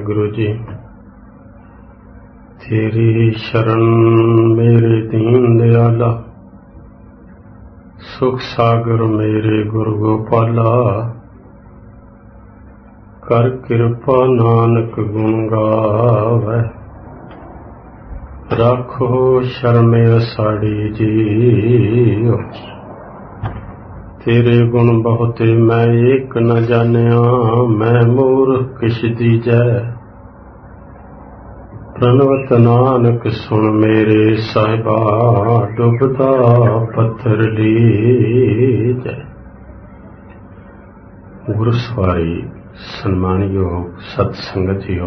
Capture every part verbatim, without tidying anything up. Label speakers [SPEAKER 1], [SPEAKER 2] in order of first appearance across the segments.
[SPEAKER 1] वाहिगुरु जी। तेरी शरण मेरे दीन दयाला, सुख सागर मेरे गुरु गोपाला। कर कृपा नानक गुण गावै, राखो शरण असाड़ी जी। तेरे गुण बहुते मैं एक न जानिया, मैं मूर्ख किछ दीजै। प्रणवत नानक सुन मेरे साहिबा, डुबदा पत्थर लीजै। गुरु सवारी सन्मानयोग सतसंगतियो,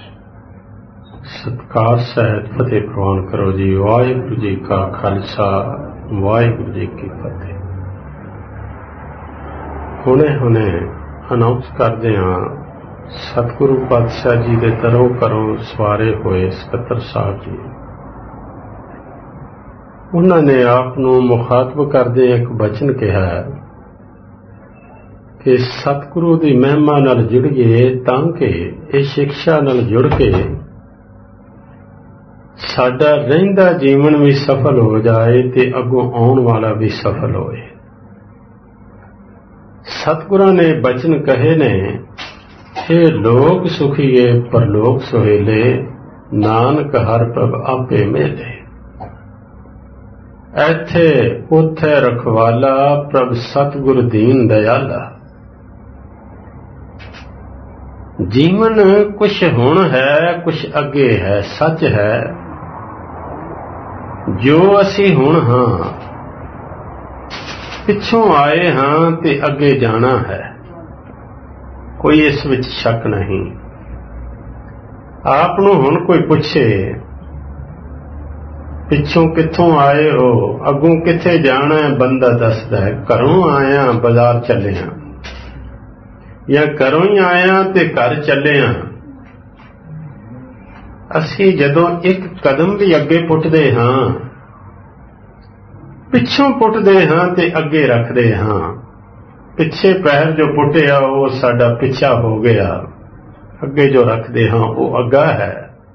[SPEAKER 1] सत्कार सहित फतेह प्रवान करो जी। वाहिगुरु जी का खालसा, वाहिगुरु जी की फतेह। हुणे हुणे अनाउंस करदे हां सतगुरु पातशाह जी के दरों घरों सवारे होए सकत्तर साहब जी। उन्होंने आप नूं मुखातब करदे एक बचन कहा कि सतगुरु की महिमा नाल जुड़िए तां कि इस शिक्षा नाल जुड़ के साडा रहिंदा जीवन भी सफल हो जाए ते अगों आउण वाला भी सफल होए। सतगुरां ने बचन कहे ने, हे लोक सुखीए परलोक सुहेले, नानक हर प्रभ आपे मेले। ऐथे उथे रखवाला, प्रभ सतगुर दीन दयाला। जीवन कुछ हुण है कुछ अगे है, सच है जो असी हुण हां, पिछों आए हां ते अगे जाना है, कोई इस विच शक नहीं। आप नूं हुण कोई पुछे पिछों कित्थों आए हो, अगों किथे जाना है, बंदा दसदा है घरों आया बाजार चलिया, या घरों ही आया ते घर चलिया। असी जदों एक कदम भी अगे पुटदे हां, पिछों पुटदे हां ते अगे रखदे हां। पिछे पैर जो पुटिया वो साडा पिछा हो गया, अगे जो रखदे हां वो अगा है।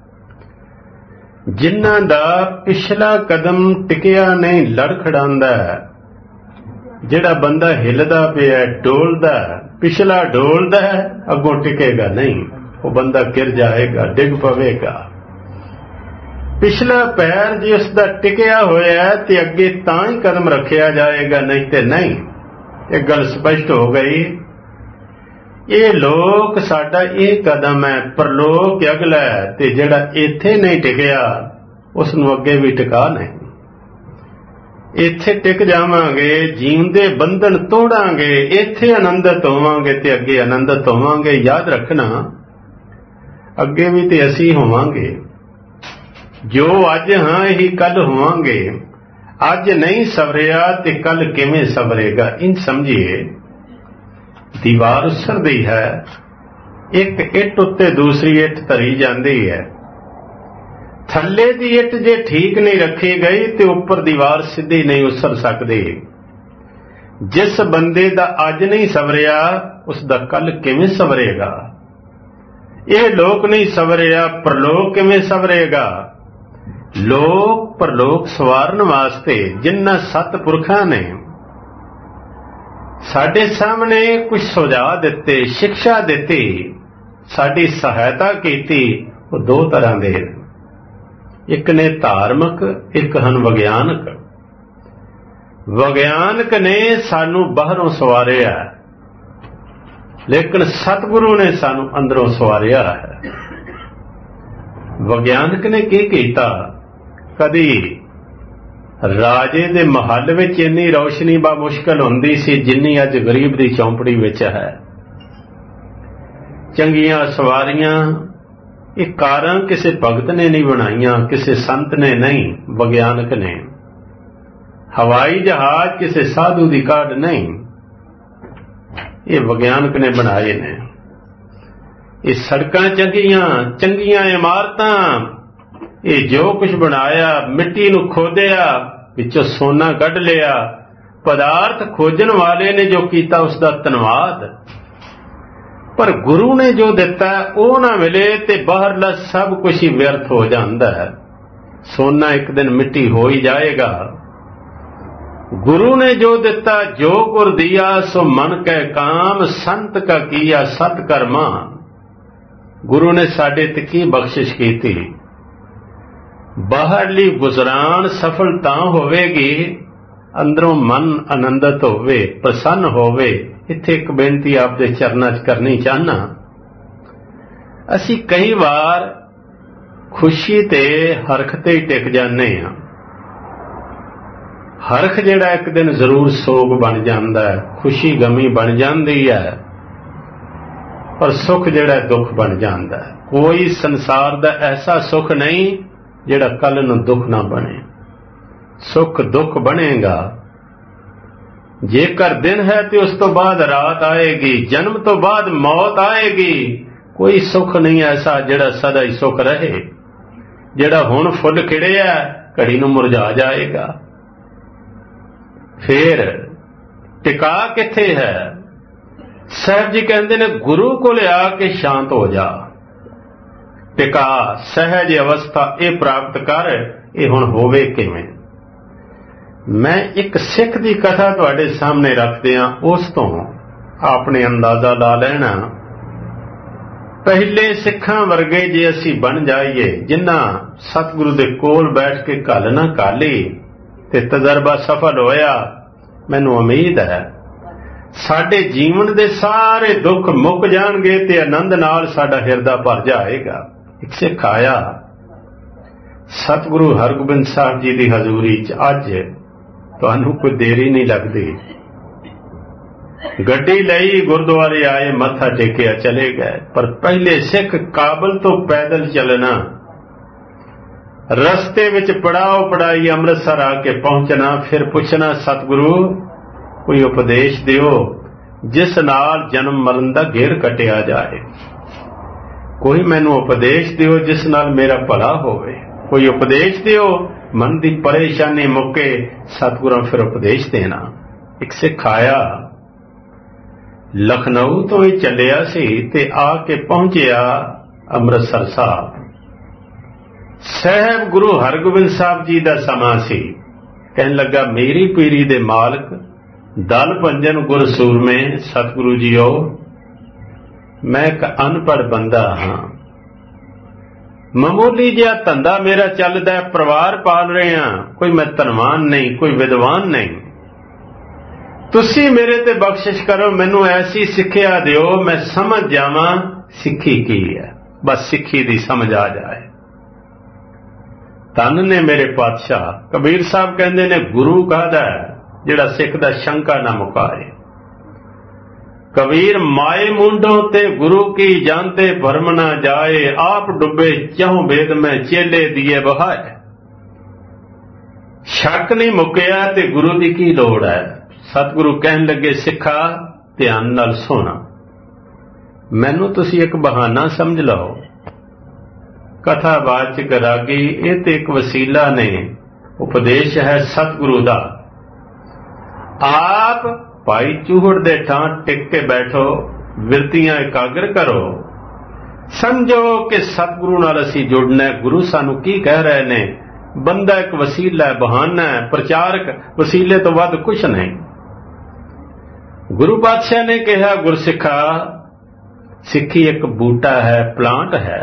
[SPEAKER 1] जिन्हां दा पिछला कदम टिकिया नहीं लड़खड़ांदा, जिहड़ा बंदा हिलदा पिया डोलदा, पिछला डोलदा अगों टिकेगा नहीं, वो बंदा गिर जाएगा, डिग पवेगा। पिछला पैर जे उसका टिकिया होया ते अगे तां ही कदम रखिया जाएगा, नहीं ते नहीं। एक गल स्पष्ट हो गई। ये लोक साडा ये कदम है, परलोक अगला है, ते जिहड़ा इत्थे नहीं टिकिया उसनूं अगे भी टिका नहीं। इत्थे टिक जावांगे, जींदे बंधन तोड़ांगे, इत्थे आनंदित होवांगे ते अगे आनंदित होवांगे। याद रखना अगे भी ते असी होवांगे, जो अज हां यही कल होवांगे। अज नहीं सवरिया ते कल किवें सवरेगा, इन समझिए। दीवार उसरदी है, एक इट उत्ते दूसरी इट धरी जाती है। थल्ले दी इट जे ठीक नहीं रखी गई तो उपर दीवार सीधी नहीं उसर सकती। जिस बंदे दा अज नहीं सवरिया उसदा कल किवें सवरेगा। यह लोक नहीं सवरिया, परलोक किवें सवरेगा। लोक परलोक सवारन वास्ते जिन्हां सतपुरखां ने साडे सामने कुछ सुझाव दिते, शिक्षा दिती, साडी सहायता कीती, वो दो तरह दे, एक ने धार्मिक, एक हन विग्यानक। विग्यानक ने सानू बाहरों सवारिया, लेकिन सतगुरु ने सानू अंदरों सवारिया है। विग्यानक ने की कीता, कदी राजे दे महल विच इन्नी रोशनी बा मुश्किल हुंदी सी जिन्नी अज गरीब दी चौंपड़ी विच है। चंगियां सवारियां ये कारां किसी भगत ने नहीं बनाईयां, किसी संत ने नहीं, विग्यानक ने। हवाई जहाज किसी साधु दी काढ़ नहीं, ये विग्यानक ने बनाए ने। ये सड़कां चंगियां, चंगियां इमारतां, ये जो कुछ बनाया, मिट्टी नूं खोदिया, विचों सोना कढ लिया, पदार्थ खोजन वाले ने जो कीता उसका धन्नवाद। पर गुरु ने जो दिता वो ना मिले तो बाहरला सब कुछ ही व्यर्थ हो जाता है। सोना एक दिन मिट्टी हो ही जाएगा। गुरु ने जो दिता जो गुर दिया सो मन कै काम, संत का किया सतकर्मा। गुरु ने साडे ते की बख्शिश की थी। बाहरली गुजरान सफल तां होवेगी अंदरों मन आनंदित होवे, प्रसन्न होवे। इत्थे एक बेनती आपदे चरनां च करनी चाहना। असी कई बार खुशी ते हरख ते ही टिक जाने हां। हरख जिहड़ा एक दिन जरूर सोग बन जांदा है, खुशी गमी बन जांदी है, और सुख जिहड़ा दुख बन जांदा है। कोई संसार दा ऐसा सुख नहीं जिहड़ा कल नूं दुख ना बने। सुख दुख बनेगा। जेकर दिन है तो उस तो बाद रात आएगी, जन्म तो बाद मौत आएगी। कोई सुख नहीं ऐसा जिहड़ा सदा ही सुख रहे। जिहड़ा हुण फुल खिड़िया घड़ी नूं मुरझा जाएगा। फिर टिका किथे है? साहब जी कहते ने गुरु को आके शांत हो जा, टिका सहज अवस्था ये प्राप्त कर। ये हुण होवे किवें? मैं एक सिख की कथा तुहाडे सामने रख दियां, उस तो आपने अंदाजा ला लेना। पहले सिखां वर्गे जे असी बन जाइए, जिन्हां सतगुरु दे कोल बैठ के गल ना कर ली ते तजर्बा सफल होया, मैनूं उम्मीद है साडे जीवन दे सारे दुख मुक जाणगे ते आनंद नाल साडा हिरदा भर जाएगा। एक सिख आया सतगुरु हरगोबिंद साहब जी की हजूरी च। अज तुहानूं कोई देरी नहीं लगती। गड्डी लई गुरुद्वारे आए, मत्था टेकिया, चले गए। पर पहले सिख काबल तो पैदल चलना, रस्ते विच पड़ाव पड़ाई अमृतसर आके पहुंचना, फिर पूछना सतगुरु कोई उपदेश दिओ जिस नाल जन्म मरण दा घेर कटिया जाए। कोई मैनूं उपदेश दिओ जिस नाल मेरा भला होवे। कोई उपदेश दिओ मन की परेशानी मुके। सतगुरां फिर उपदेश देना। एक सिख आया लखनऊ तो ही चलिया सी ते आके पहुंचिया अमृतसर साहब। साहब गुरु हरगोबिंद साहब जी का समा सी। कहन लगा मेरी पीरी दे मालक दल पंजन गुर सूरमे सतगुरु जीओ, मैं एक अनपढ़ बंदा हाँ, मामूली जिहा धंधा मेरा चलदा है, परिवार पाल रहे हैं, कोई मैं धनवान नहीं, कोई विद्वान नहीं। तुसी मेरे ते बख्शिश करो, मैनू ऐसी सिक्ख्या दिओ मैं समझ जावां सिक्खी की है, बस सिक्खी दी समझ आ जाए। धन ने मेरे पातशाह। कबीर साहब कहंदे ने गुरु कहदा है जिहड़ा सिख दा शंका ना मुकाए। कबीर माए मुंडों ते गुरु की जानते भरम ना जाए, आप डुबे चहुं वेद में चेले दिए बहाए। शक नहीं मुकिया ते गुरु की की लोड़ है। सतगुरु कहन लगे सिखा ध्यान नाल सुना, मैनू तुसी एक बहाना समझ लो। कथावाचक रागी ये तो एक वसीला ने, उपदेश है सतगुरु दा। आप भाई चूहड़ दे ठां टिक के बैठो, विरतियां एकाग्र करो, समझो कि सतगुरु नाल असी जुड़ना है। गुरु सानू की कह रहे ने? बंदा एक वसीला है, बहाना है, प्रचारक, वसीले तो वध कुछ नहीं। गुरु पातशाह ने कहा गुरसिखा सिक्खी एक बूटा है, प्लांट है,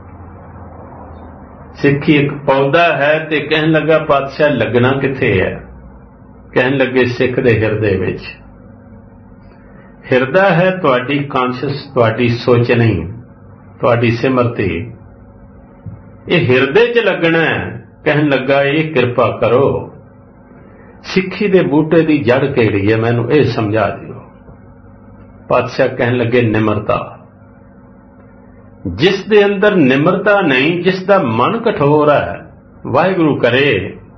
[SPEAKER 1] सिक्खी एक पौधा है। ते कहन लगा पातशाह लगना किथे है? कहन लगे सिख दे हिरदे विच। हिरदा है तुहाडी कॉन्शियस, तुहाडी सोच नहीं, तुहाडी सिमरती, ये हिरदे च लगना है। कहन लगा ये कृपा करो, सिक्खी दे बूटे दी जड़ केड़ी है, मैनू ये समझा दिओ। पातशाह कहन लगे निमरता। जिस दे अंदर निमरता नहीं, जिस दा मन कठोर है, वाहिगुरु करे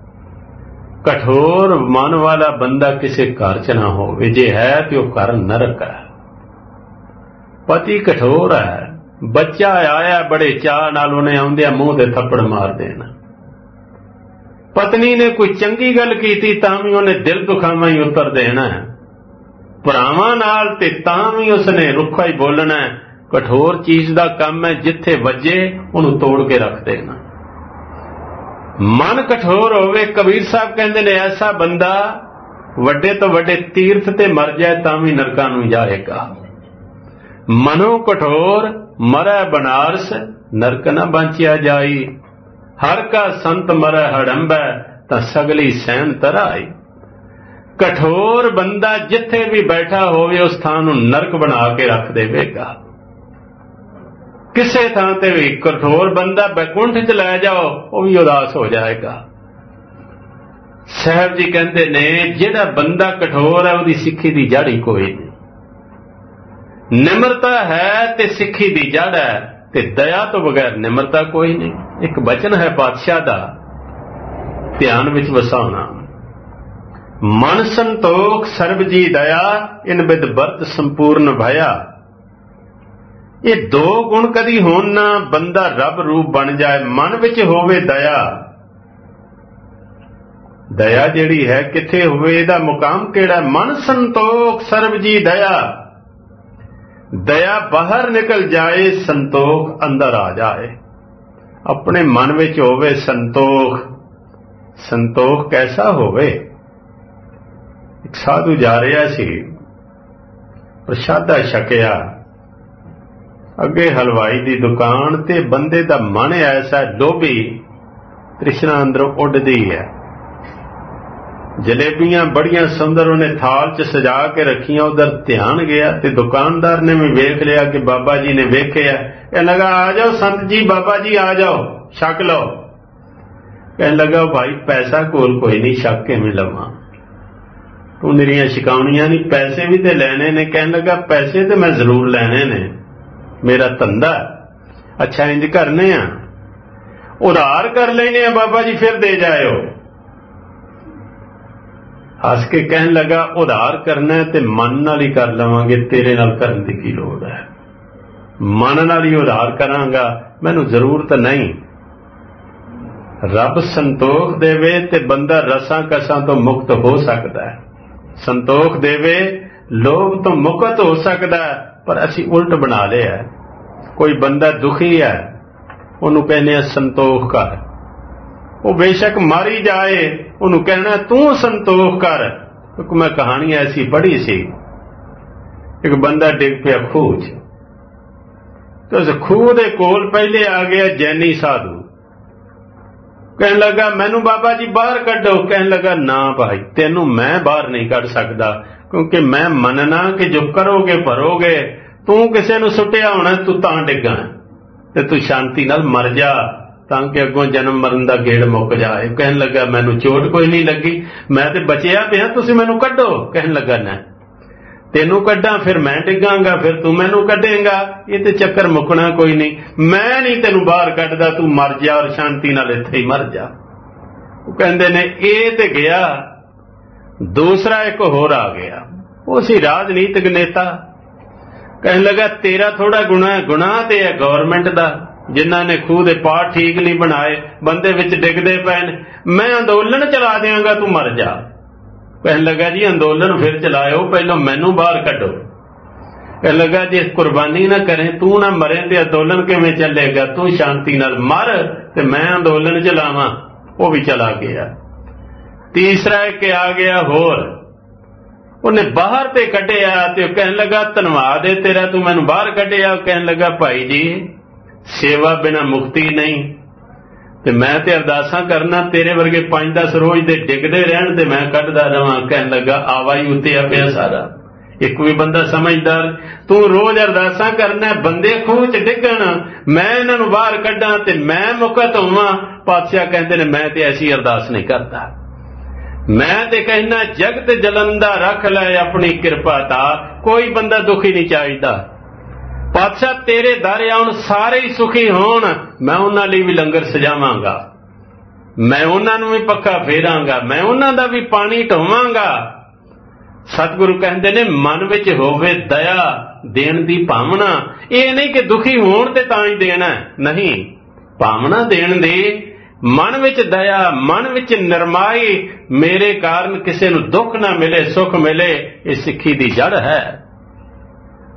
[SPEAKER 1] कठोर मन वाला बंदा किसी घर च ना हो, जे है तो घर नरक है। पति कठोर है, बच्चा आया बड़े चाह नाल उन्हें आउंदिया मूंह दे थप्पड़ मार देना। पत्नी ने कोई चंगी गल कीती तां भी उन्हें दिल दुखावा ही उतर देना है। भरावां नाल ते तां भी उसने रुखा ही बोलना है। कठोर चीज का काम है, जिथे वजे उन्होंने तोड़ के रख देना। मन कठोर होवे, कबीर साहब कहते ने ऐसा बंदा वड्डे तो वड्डे तीर्थ ते मर जाए तां भी नरकां नूं जाएगा। मनो कठोर मरै बनारस, नरक न बचिया जाई। हर का संत मरै हड़ंबै, तां सगली सैन तराई। कठोर बंदा जिथे भी बैठा होवे उस थां नूं नरक बना के रख देवेगा। किसे थां ते भी कठोर बंदा बैकुंठ च लै जाओ, वो भी उदास हो जाएगा। साहब जी कहते ने जिहड़ा बंदा कठोर है उसकी सिक्खी दी जड़ ही कोई नहीं। निमरता है ते सिक्खी दी जड़ है, ते दया तो बगैर निमरता कोई नहीं। एक वचन है पातशाह दा, ध्यान विच वसाउणा। मन संतोख सर्ब जी दया, इन बिद बरत संपूर्ण भया। ये दो गुण कदी होण ना बंदा रब रूप बन जाए। मन विच होवे दया, दया जिहड़ी है किथे होवे, इहदा मुकाम किहड़ा? मन संतोख सर्ब जी दया। दया बाहर निकल जाए, संतोख अंदर आ जाए। अपने मन विच होवे संतोख। संतोख कैसा होवे? एक साधु जा रहा सी, प्रशादा छकिया, अगे हलवाई दी दुकान ते बंदे दा मन ऐसा लोभी, तृष्णा अंदरों उड्डदी है। जलेबियां बड़ियां सुंदर उन्हें थाल च सजा के रखियां, उधर ध्यान गया ते दुकानदार ने भी वेख लिया कि बाबा जी ने वेख्या। कहने लगा आ जाओ संत जी, बाबा जी आ जाओ, छक लो। कहने लगा भाई पैसा कोल कोई नहीं, छक किवें लवां, तू मेरियां शिकाउणियां नहीं, पैसे भी ते लैने ने। कहने लगा पैसे तो मैं जरूर लैने ने, मेरा धंधा। अच्छा इंज करने आ, उधार कर लेने आ बाबा जी, फिर दे जाओ। हस के कहने लगा उधार करना है ते मन नाल ही कर लवांगे, तेरे नाल करन दी की लोड़ है? मन नाल ही उधार करांगा, मैनू जरूरत नहीं। रब संतोख देवे ते बंदा रसां कसां तो मुक्त हो सकता है। संतोख देवे लोभ तो मुक्त हो सकता है, पर असी उल्ट बना लिया। कोई बंदा दुखी है, उन्होंने कहने संतोख कर, वो बेशक मारी जाए, उन्होंने कहना तू संतोख कर। क्योंकि मैं कहानी ऐसी पढ़ी सी, एक बंदा डिग पिया खूह च, तो उस खूह दे कोल पहले आ गया जैनी साधु। कहने लगा मैनू बाबा जी बाहर कड्डो। कहने लगा ना भाई, तेनू मैं बाहर नहीं कढ़ सकता, क्योंकि मैं मनना कि जो करोगे भरोगे। तू किसी नू सुटिया होना, तू तां डिग्गा ते तू शांति नाल मर जा, ताकि अगों जन्म मरण का गेड़ मुक जाए। कहने लगा मैनू चोट कोई नहीं लगी, मैं तो बचिया पिया, तुसीं मैनू कड्डो। कहने लगा ना तेनू कड्डा फिर मैं डिगांगा, फिर तू मैनू कड्डेगा, ये तो चक्कर मुकना कोई नहीं। मैं नहीं तेनू बाहर कड्डदा, तू मर जा और शांति नाल इत्थे ही मर जा। वो कहंदे ने ये ते गया, दूसरा एक होर आ गया, वो सी राजनीतिक नेता। कहने लगा तेरा थोड़ा गुनाह है, गुनाह ते है गौरमेंट दा, जिन्हां ने खूह दे पार ठीक नहीं बनाए, बंदे विच डिगदे पए ने। मैं अंदोलन चला देंगा, तू मर जा। कहने लगा जी अंदोलन फिर चलाओ, पहलो मैनू बाहर कड्डो। कहने लगा जे कुर्बानी ना करें, तू ना मरे ते अंदोलन किवें चलेगा? तू शांति नाल मर ते मैं अंदोलन चलावां। वो भी चला गया। तीसरा एक आ गया होर, उन्हें बाहर ते कड्डिया ते कहने लगा धन्नवाद है तेरा, तू मैनू बाहर कड्डिया। कहने लगा भाई जी सेवा बिना मुक्ति नहीं, ते मैं ते अरदासां करना, तेरे वर्गे पांच दस रोज दे डिगदे रहन ते मैं कड्डदा रवां। कहने लगा आवाई उत्ते आ पिया सारा, एक भी बंदा समझदार। तू रोज अरदासां करना, बंदे खूह च डिगण, मैं इन्हां नूं बाहर कड्डां ते मैं मुकत होवां। पातशाह कहंदे ने मैं ते ऐसी अरदास नहीं करता, मैं ते कहना जगत जलंदा रख लै अपनी किरपा दा, कोई बंदा दुखी नहीं चाहिदा। पातशाह तेरे दर आउण सारे ही सुखी होण, मैं उन्हां लई भी लंगर सजावांगा, मैं उन्हां नूं भी पक्का फेरांगा, मैं उन्हां दा भी पानी ढोवांगा। सतगुरु कहंदे ने मन विच होवे दया, देण दी भावना। ये नहीं कि दुखी होण ते तां ही देना, नहीं, भावना देण दी, मन विच दया, मन विच निरमाई, मेरे कारण किसी नूं दुख ना मिले सुख मिले, ये सिक्खी दी जड़ है।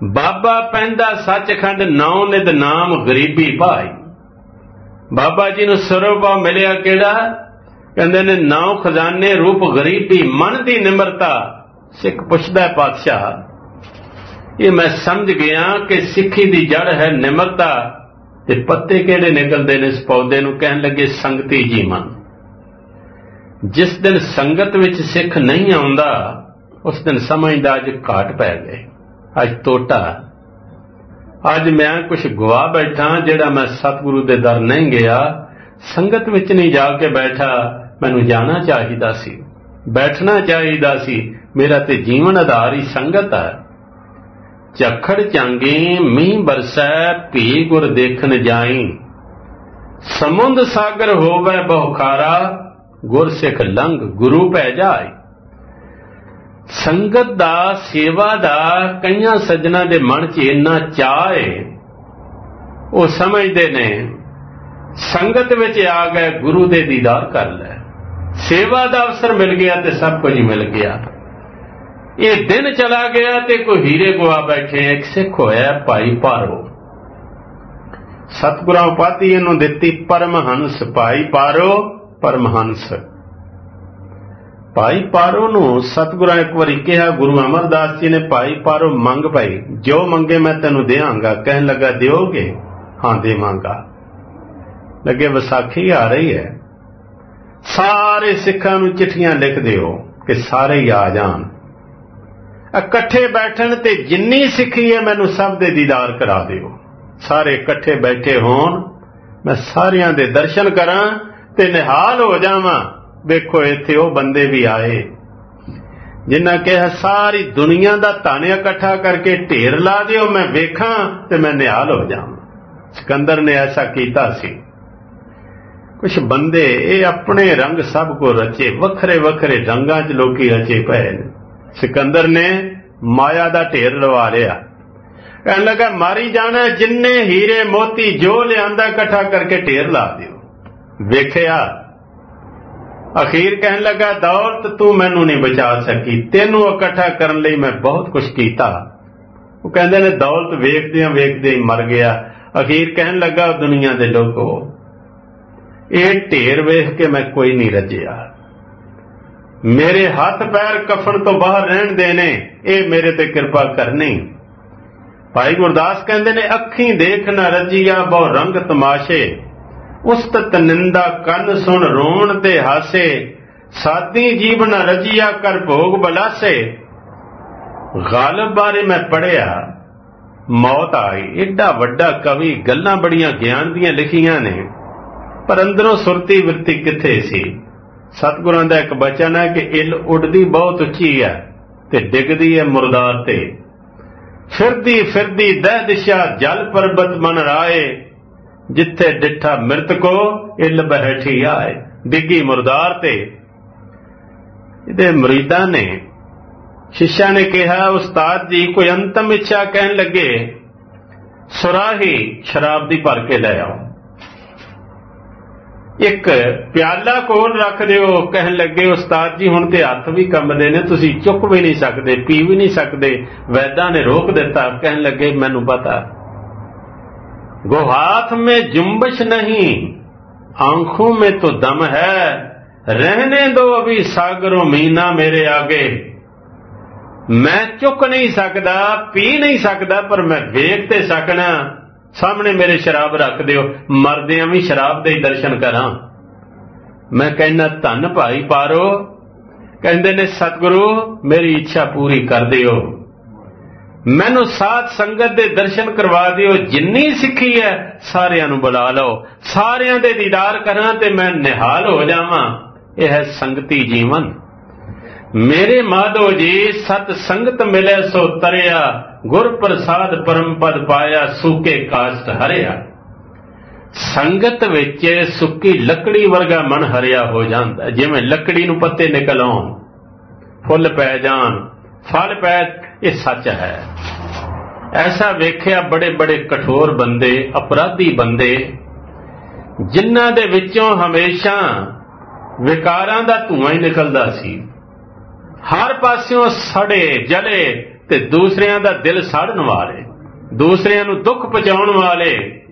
[SPEAKER 1] बाबा पैंदा सचखंड नौ निध नाम गरीबी भाई। बाबा जी नूं सुरभा मिलिया किहड़ा? कहंदे ने नौ खजाने रूप गरीबी मन दी निमरता। सिख पुछदा पातशाह, ये मैं समझ गया कि सिखी दी जड़ है निमरता, ते पत्ते किहड़े निकलदे ने इस पौधे नूं? कहण लगे संगती जीवन। जिस दिन संगत विच सिख नहीं आउंदा उस दिन समझदा अज घाट पै गए, अज तोटा, अज मैं कुछ गवा बैठा जिहड़ा मैं सतगुरु दे दर नहीं गया, संगत विच नहीं जाके बैठा। मैनू जाना चाहिदा सी, बैठना चाहिदा सी, मेरा ते जीवन आधार ही संगत है। झखड़ चांगी मींह बरसै भी गुर देखन जाई, समुंद सागर होवै बहु खारा, गुर सिख लंघ गुरु पै जाए। संगत दा सेवा दा कईयां सज्जनां दे मन च इन्ना चाह है, वो समझदे ने संगत विच आ गए गुरु दे दीदार कर लै, सेवा दा अवसर मिल गया ते सब कुछ मिल गया। ये दिन चला गया ते कोई हीरे गुआ बैठे। एक सिख होया भाई पारो, सतगुरां उपाधि इहनूं दित्ती परमहंस। भाई पारो परमहंस। भाई पारो नूं सतगुरां एक वारी कहा, गुरु अमरदास जी ने, भाई पारो मंग भाई, जो मंगे मैं तैनूं देवांगा। कहन लगा दिओगे? हाँ देवांगा। लगे विसाखी आ रही है, सारे सिखां नूं चिट्ठियां लिख दिओ कि सारे ही आ जाण, इकट्ठे बैठण ते जिन्नी सिखी है मैनूं सब दे दीदार करा दिओ। सारे इकट्ठे बैठे होण, मैं सारियां दे दर्शन करां ते निहाल हो जावां। वेखो इत्थे वो बंदे भी आए जिन्हां कहा सारी दुनिया दा धन इकट्ठा करके ढेर ला दिओ, मैं वेखां ते मैं निहाल हो जावां। सिकंदर ने ऐसा कीता सी। कुछ बंदे ये अपने रंग सब को रचे, वखरे वखरे रंगां च लोकी रचे पए ने। सिकंदर ने माया दा ढेर लवा लिया, कहने लगा मारी जाना, जिन्ने हीरे मोती जो लियांदा इकट्ठा करके ढेर ला दिओ। वेखिया अखीर कहने लगा दौलत तू मैनू नहीं बचा सकी, तेनू इकट्ठा करन लई मैं बहुत कुछ कीता। वो कहंदे ने दौलत वेखदियां वेखदे ही मर गया। अखीर कहन लगा दुनिया दे लोगो, ये ढेर वेख के मैं कोई नहीं रजिया, मेरे हाथ पैर कफन तो बाहर रहन देने, ये मेरे ते कृपा करनी। भाई गुरदास कहंदे ने अखीं देख न रजिया बहु रंग तमाशे, उस्तत निंदा कन सुन रोण ते हासे, सादी जीव न रजिया कर भोग बलासे। गालिब बारे मैं पढ़िया, मौत आई। एडा वड्डा कवि, गल्लां बड़ियां ज्ञान दियां लिखियां ने, पर अंदरों सुरती वृत्ति किथे सी। सतगुरां दा एक बचन है कि इल उड़दी बहुत उच्ची है ते डिगदी है मुरदार ते, फिरदी फिरदी दह दिशा जल पर्बत मन राए, जिथे डिठा मृत को इल बैठी आए। डिगी मुरदार ते। इहदे मुरीदां ने, शिष्या ने कहा उस्ताद जी कोई अंतम इच्छा? कहन लगे सुराही शराब दी भर के लै आओ, एक प्याला कोल रख दिओ। कहन लगे उस्ताद जी हुण ते हत्थ भी कंबदे ने, तुसीं चुक भी नहीं सकदे, पी भी नहीं सकदे, वैद्यां ने रोक दिता। कहन लगे मैनू पता, गो हाथ में जुम्बश नहीं, आंखों में तो दम है, रहने दो अभी सागरों मीना मेरे आगे। मैं चुक नहीं सकदा, पी नहीं सकदा, पर मैं वेख ते सकना। सामने मेरे शराब रख दिओ, मरदियां भी शराब दे दर्शन करां। मैं कहना धन भाई पारो। कहंदे ने सतगुरु मेरी इच्छा पूरी कर दिओ, मैनू साध संगत दे दर्शन करवा दिओ, जिन्नी सिखी है सारियां नू बुला लो, सारियां दे दीदार करां ते मैं निहाल हो जावां। यह है संगती जीवन। मेरे माधो जी सत संगत मिले सो तरिया, गुर प्रसाद परम पद पाया, सूके कास्ट हरिया। संगत विच सुक्की लकड़ी वर्गा मन हरिया हो जाता, जिवें लकड़ी नूं पत्ते निकल आउण, फुल पै जाण, फल पै, ये सच है। ऐसा वेख्या बड़े बड़े कठोर बंदे, अपराधी बंदे, जिन्हां दे विचों हमेशा विकारां दा धुआं ही निकलदा सी, हर पासियों सड़े जले ਤੇ ਦੂਸਰਿਆਂ ਦਾ ਦਿਲ ਸਾੜਨ ਵਾਲੇ, ਦੂਸਰਿਆਂ ਨੂੰ ਦੁੱਖ ਪਹੁੰਚਾਉਣ ਵਾਲੇ,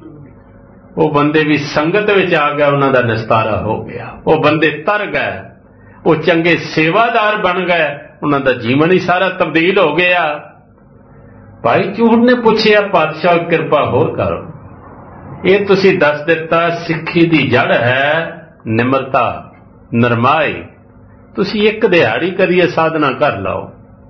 [SPEAKER 1] ਉਹ ਬੰਦੇ ਵੀ ਸੰਗਤ ਵਿੱਚ ਆ ਗਿਆ, ਉਹਨਾਂ ਦਾ ਨਿਸਤਾਰਾ ਹੋ ਗਿਆ। ਉਹ ਬੰਦੇ ਤਰ ਗਏ, ਉਹ ਚੰਗੇ ਸੇਵਾਦਾਰ ਬਣ ਗਏ, ਉਹਨਾਂ ਦਾ ਜੀਵਨ ਹੀ ਸਾਰਾ ਤਬਦੀਲ ਹੋ ਗਿਆ। ਭਾਈ ਝੂਠ ਨੇ ਪੁੱਛਿਆ, ਪਾਤਸ਼ਾਹ ਕਿਰਪਾ ਹੋਰ ਕਰੋ। ਇਹ ਤੁਸੀਂ ਦੱਸ ਦਿੱਤਾ ਸਿੱਖੀ ਦੀ ਜੜ ਹੈ ਨਿਮਰਤਾ, ਨਰਮਾਈ। ਤੁਸੀਂ ਇੱਕ ਦਿਹਾੜੀ ਕਰੀਏ ਸਾਧਨਾ ਕਰ ਲਓ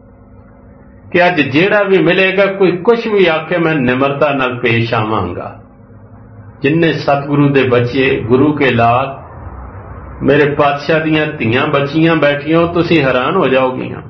[SPEAKER 1] ਕਿ ਅੱਜ ਜਿਹੜਾ ਵੀ ਮਿਲੇਗਾ, ਕੋਈ ਕੁਛ ਵੀ ਆਖੇ, ਮੈਂ ਨਿਮਰਤਾ ਨਾਲ ਪੇਸ਼ ਆਵਾਂਗਾ। ਜਿੰਨੇ ਸਤਿਗੁਰੂ ਦੇ ਬੱਚੇ, ਗੁਰੂ ਕੇ ਲਾਲ, ਮੇਰੇ ਪਾਤਸ਼ਾਹ ਦੀਆਂ ਧੀਆਂ ਬੱਚੀਆਂ ਬੈਠੀਆਂ, ਤੁਸੀਂ ਹੈਰਾਨ ਹੋ ਜਾਓਗੀਆਂ।